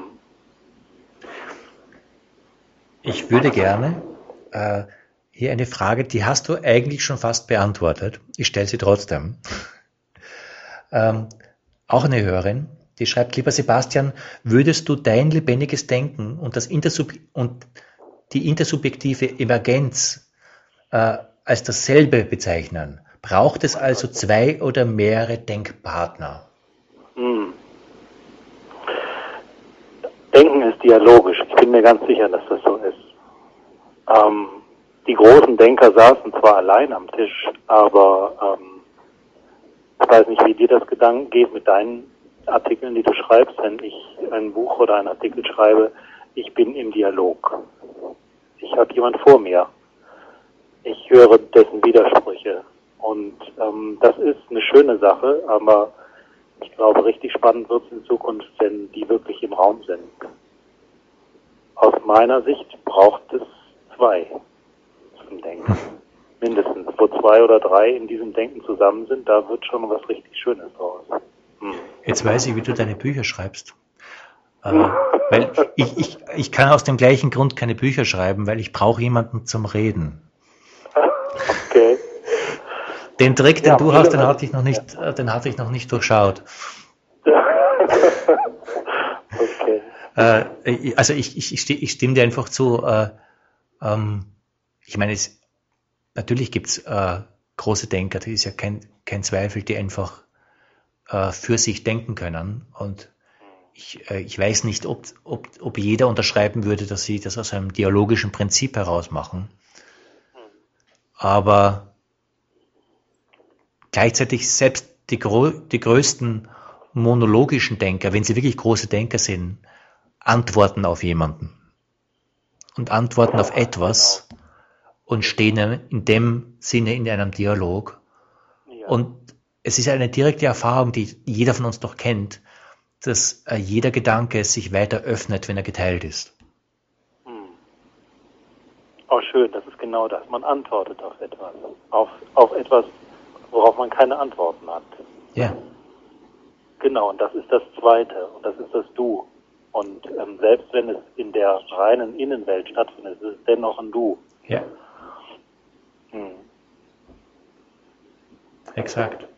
Ich würde gerne äh, hier eine Frage, die hast du eigentlich schon fast beantwortet. Ich stelle sie trotzdem. ähm, auch eine Hörerin, die schreibt, lieber Sebastian, würdest du dein lebendiges Denken und, das Intersub und die intersubjektive Emergenz äh, als dasselbe bezeichnen? Braucht es also zwei oder mehrere Denkpartner? Hm. Denken ist dialogisch. Ich bin mir ganz sicher, dass das so ist. Ähm, die großen Denker saßen zwar allein am Tisch, aber ähm, ich weiß nicht, wie dir das Gedanken geht mit deinen Artikeln, die du schreibst, wenn ich ein Buch oder einen Artikel schreibe. Ich bin im Dialog. Ich habe jemand vor mir. Ich höre dessen Widersprüche. Und ähm, das ist eine schöne Sache, aber ich glaube, richtig spannend wird es in Zukunft, wenn die wirklich im Raum sind. Aus meiner Sicht braucht es zwei zum Denken. Mindestens. Wo zwei oder drei in diesem Denken zusammen sind, da wird schon was richtig Schönes draus. Hm. Jetzt weiß ich, wie du deine Bücher schreibst. Äh, weil ich, ich, ich kann aus dem gleichen Grund keine Bücher schreiben, weil ich brauche jemanden zum Reden. Okay. Den Trick, den Ja, du hast, den viele- hatte ich noch nicht, ja. äh, den hatte ich noch nicht durchschaut. Okay. Äh, ich- also ich, ich, ich sti- ich stimme dir einfach zu. Äh, ähm, ich meine, es, natürlich gibt's äh, große Denker, das ist ja kein, kein Zweifel, die einfach äh, für sich denken können. Und ich, äh, ich weiß nicht, ob, ob, ob jeder unterschreiben würde, dass sie das aus einem dialogischen Prinzip heraus machen. Aber gleichzeitig selbst die, gro die größten monologischen Denker, wenn sie wirklich große Denker sind, antworten auf jemanden und antworten auf etwas und stehen in dem Sinne in einem Dialog. Ja. Und es ist eine direkte Erfahrung, die jeder von uns doch kennt, dass äh, jeder Gedanke sich weiter öffnet, wenn er geteilt ist. Hm. Oh, schön, das ist genau das. Man antwortet auf etwas. Auf, auf etwas, worauf man keine Antworten hat. Ja, Genau, und das ist das Zweite. Und das ist das Du. Und ähm, selbst wenn es in der reinen Innenwelt stattfindet, ist es dennoch ein Du. ja, Hm. exakt.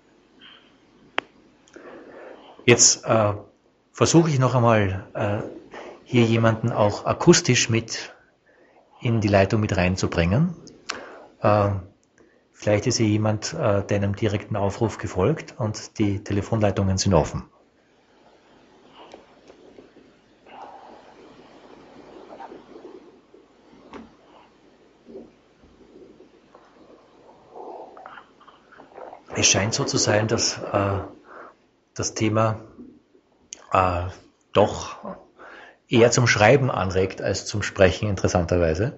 Jetzt äh, versuche ich noch einmal äh, hier jemanden auch akustisch mit in die Leitung mit reinzubringen. Äh, vielleicht ist hier jemand äh, deinem direkten Aufruf gefolgt und die Telefonleitungen sind offen. Es scheint so zu sein, dass äh, das Thema äh, doch eher zum Schreiben anregt als zum Sprechen, interessanterweise.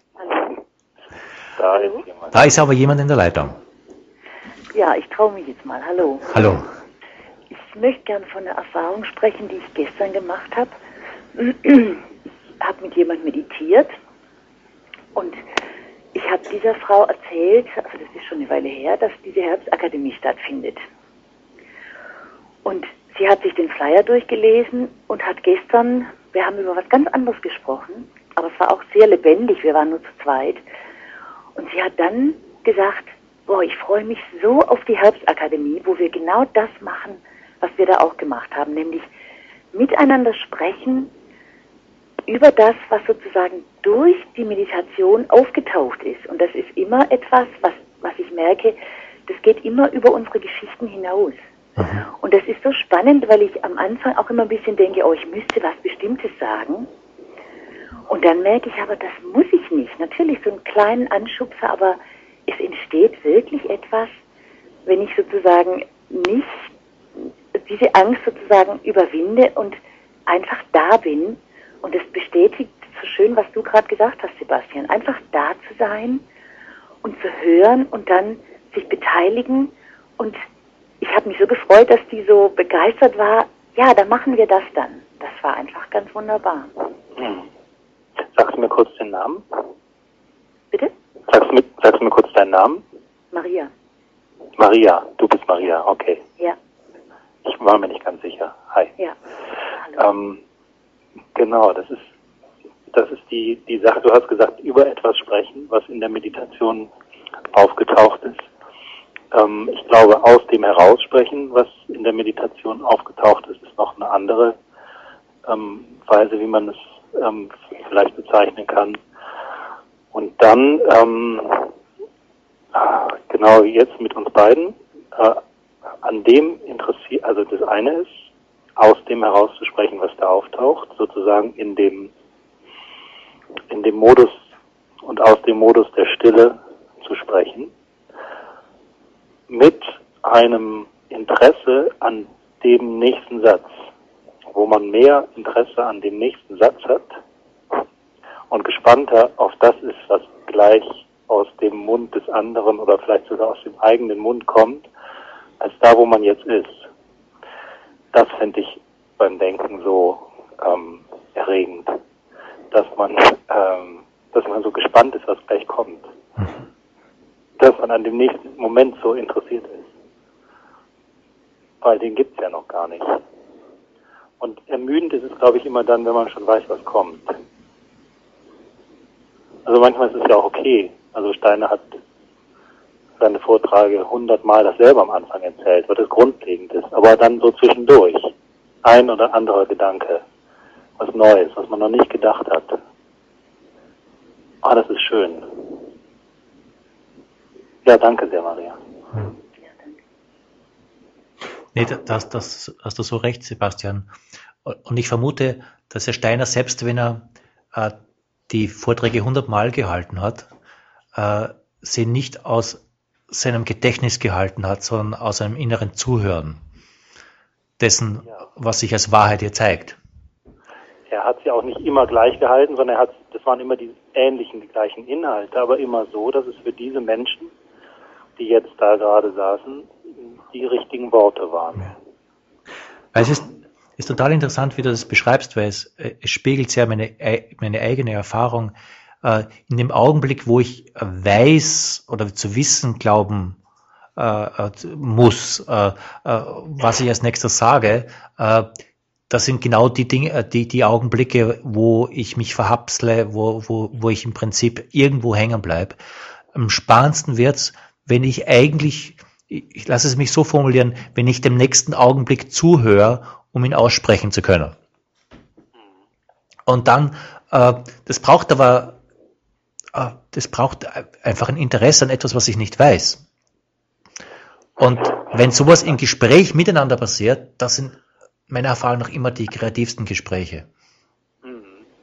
Da ist jemand. Da ist aber jemand in der Leitung. Ja, ich traue mich jetzt mal. Hallo. Hallo. Ich möchte gerne von einer Erfahrung sprechen, die ich gestern gemacht habe. Ich habe mit jemandem meditiert und ich habe dieser Frau erzählt, also das ist schon eine Weile her, dass diese Herbstakademie stattfindet. Und sie hat sich den Flyer durchgelesen und hat gestern, wir haben über was ganz anderes gesprochen, aber es war auch sehr lebendig, wir waren nur zu zweit. Und sie hat dann gesagt, boah, ich freue mich so auf die Herbstakademie, wo wir genau das machen, was wir da auch gemacht haben, nämlich miteinander sprechen über das, was sozusagen durch die Meditation aufgetaucht ist. Und das ist immer etwas, was, was ich merke, das geht immer über unsere Geschichten hinaus. Mhm. Und das ist so spannend, weil ich am Anfang auch immer ein bisschen denke, oh, ich müsste was Bestimmtes sagen. Und dann merke ich aber, das muss ich nicht. Natürlich so einen kleinen Anschubser, aber es entsteht wirklich etwas, wenn ich sozusagen nicht diese Angst sozusagen überwinde und einfach da bin. Und es bestätigt so schön, was du gerade gesagt hast, Sebastian. Einfach da zu sein und zu hören und dann sich beteiligen. Und ich habe mich so gefreut, dass die so begeistert war. Ja, da machen wir das dann. Das war einfach ganz wunderbar. Hm. Sagst du mir kurz den Namen? Bitte? Sagst du mir, sagst du mir kurz deinen Namen? Maria. Maria, du bist Maria, okay. Ja, Ich war mir nicht ganz sicher. Hi. ja. Hallo. Ähm, genau, das ist das ist die die Sache. Du hast gesagt, über etwas sprechen, was in der Meditation aufgetaucht ist. Ähm, ich glaube, aus dem heraussprechen, was in der Meditation aufgetaucht ist, ist noch eine andere ähm, Weise, wie man es ähm, vielleicht bezeichnen kann. Und dann ähm, genau jetzt mit uns beiden äh, an dem interessiert, also das eine ist, aus dem herauszusprechen, was da auftaucht, sozusagen in dem in dem Modus und aus dem Modus der Stille zu sprechen, mit einem Interesse an dem nächsten Satz, wo man mehr Interesse an dem nächsten Satz hat und gespannter auf das ist, was gleich aus dem Mund des anderen oder vielleicht sogar aus dem eigenen Mund kommt, als da, wo man jetzt ist. das finde ich beim Denken so ähm, erregend, dass man, ähm, dass man so gespannt ist, was gleich kommt. Mhm. Dass man an dem nächsten Moment so interessiert ist. Weil den gibt's ja noch gar nicht. Und ermüdend ist es, glaube ich, immer dann, wenn man schon weiß, was kommt. Also manchmal ist es ja auch okay. Also Steiner hat seine Vorträge hundertmal dasselbe am Anfang erzählt, weil das grundlegend ist. Aber dann so zwischendurch ein oder anderer Gedanke, was Neues, was man noch nicht gedacht hat. Ah, das ist schön. Ja, danke sehr, Maria. Hm. Nee, das, das hast du so recht, Sebastian. Und ich vermute, dass Herr Steiner, selbst wenn er äh, die Vorträge hundertmal gehalten hat, äh, sie nicht aus seinem Gedächtnis gehalten hat, sondern aus einem inneren Zuhören dessen, ja, was sich als Wahrheit hier zeigt. Er hat sie auch nicht immer gleich gehalten, sondern er hat, das waren immer die ähnlichen, die gleichen Inhalte, aber immer so, dass es für diese Menschen, die jetzt da gerade saßen, die richtigen Worte waren. Ja. Weil es ist, ist total interessant, wie du das beschreibst, weil es, es spiegelt sehr meine, meine eigene Erfahrung. In dem Augenblick, wo ich weiß oder zu wissen glauben äh, muss, äh, äh, was ich als nächstes sage, äh, das sind genau die Dinge, die, die Augenblicke, wo ich mich verhapsle, wo, wo, wo ich im Prinzip irgendwo hängen bleibe. Am spannendsten wird's, wenn ich eigentlich, ich lasse es mich so formulieren, wenn ich dem nächsten Augenblick zuhöre, um ihn aussprechen zu können. Und dann, äh, das braucht aber, äh, das braucht einfach ein Interesse an etwas, was ich nicht weiß. Und wenn sowas im Gespräch miteinander passiert, das sind meiner Erfahrung nach immer die kreativsten Gespräche. Mhm.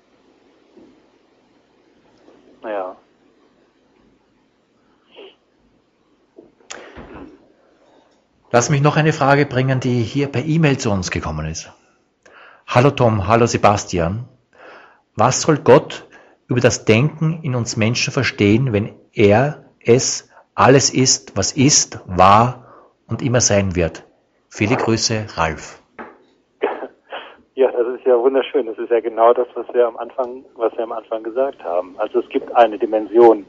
Ja. Lass mich noch eine Frage bringen, die hier per E-Mail zu uns gekommen ist. Hallo Tom, hallo Sebastian. Was soll Gott über das Denken in uns Menschen verstehen, wenn er es alles ist, was ist, war und immer sein wird? Viele Grüße, Ralf. Ja, das ist ja wunderschön. Das ist ja genau das, was wir am Anfang, was wir am Anfang gesagt haben. Also es gibt eine Dimension,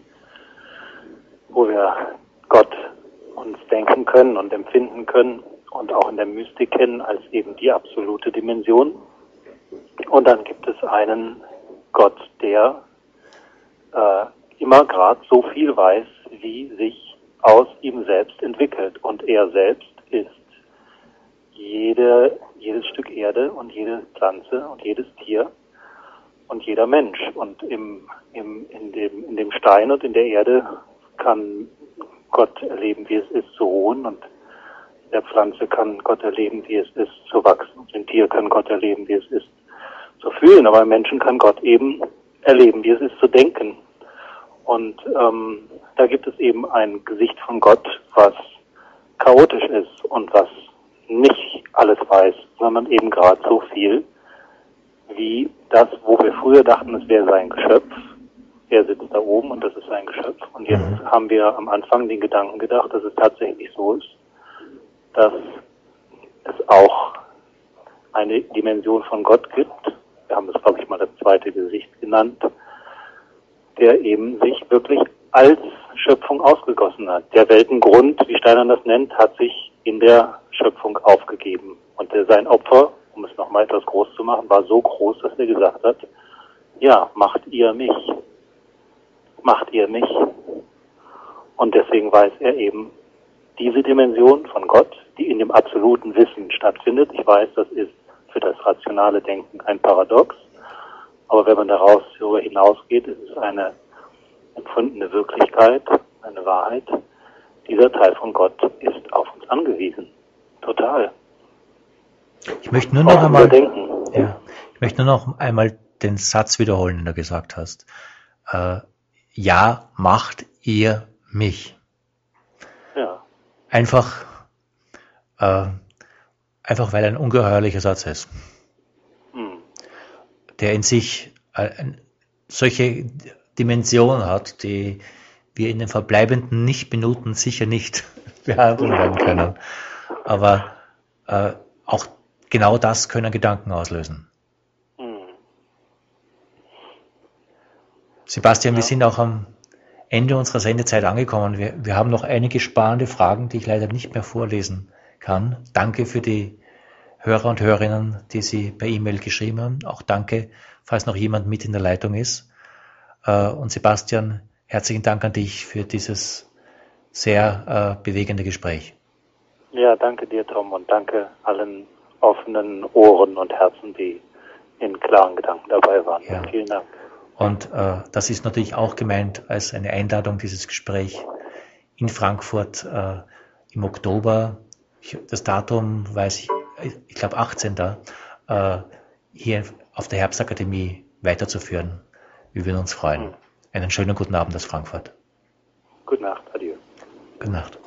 wo wir Gott uns denken können und empfinden können und auch in der Mystik kennen als eben die absolute Dimension. Und dann gibt es einen Gott, der äh, immer gerade so viel weiß, wie sich aus ihm selbst entwickelt. Und er selbst ist jede, jedes Stück Erde und jede Pflanze und jedes Tier und jeder Mensch. Und im, im, in dem, in dem Stein und in der Erde kann Gott erleben, wie es ist zu ruhen, und in der Pflanze kann Gott erleben, wie es ist zu wachsen. Und im Tier kann Gott erleben, wie es ist zu fühlen. Aber im Menschen kann Gott eben erleben, wie es ist zu denken. Und ähm, da gibt es eben ein Gesicht von Gott, was chaotisch ist und was nicht alles weiß, sondern eben gerade so viel wie das, wo wir früher dachten, es wäre sein Geschöpf. Er sitzt da oben und das ist sein Geschöpf. Und jetzt mhm. haben wir am Anfang den Gedanken gedacht, dass es tatsächlich so ist, dass es auch eine Dimension von Gott gibt. Wir haben das, glaube ich, mal das zweite Gesicht genannt, der eben sich wirklich als Schöpfung ausgegossen hat. Der Weltengrund, wie Steiner das nennt, hat sich in der Schöpfung aufgegeben. Und der, sein Opfer, um es nochmal etwas groß zu machen, war so groß, dass er gesagt hat, ja, macht ihr mich. Macht ihr mich. Und deswegen weiß er eben diese Dimension von Gott, die in dem absoluten Wissen stattfindet. Ich weiß, das ist für das rationale Denken ein Paradox. Aber wenn man daraus darüber hinausgeht, ist es eine empfundene Wirklichkeit, eine Wahrheit. Dieser Teil von Gott ist auf uns angewiesen. Total. Ich möchte nur noch einmal, ja, ich möchte nur noch einmal den Satz wiederholen, den du gesagt hast. Äh, ja, macht ihr mich. Ja. Einfach, äh, einfach weil er ein ungeheuerlicher Satz ist. Hm. Der in sich äh, solche Dimensionen hat, die wir in den verbleibenden Nicht-Minuten sicher nicht behandeln werden können. Aber äh, auch genau das können Gedanken auslösen. Hm. Sebastian, Ja. wir sind auch am Ende unserer Sendezeit angekommen. Wir, wir haben noch einige spannende Fragen, die ich leider nicht mehr vorlesen kann. Danke für die Hörer und Hörerinnen, die Sie per E-Mail geschrieben haben. Auch danke, falls noch jemand mit in der Leitung ist. Und Sebastian, herzlichen Dank an dich für dieses sehr äh, bewegende Gespräch. Ja, danke dir, Tom, und danke allen offenen Ohren und Herzen, die in klaren Gedanken dabei waren. Ja. Vielen Dank. Und äh, das ist natürlich auch gemeint als eine Einladung, dieses Gespräch in Frankfurt äh, im Oktober. Ich, das Datum weiß ich, ich glaube achtzehnten Äh, hier auf der Herbstakademie weiterzuführen. Wir würden uns freuen. Hm. Einen schönen guten Abend aus Frankfurt. Gute Nacht. Adieu. Gute Nacht.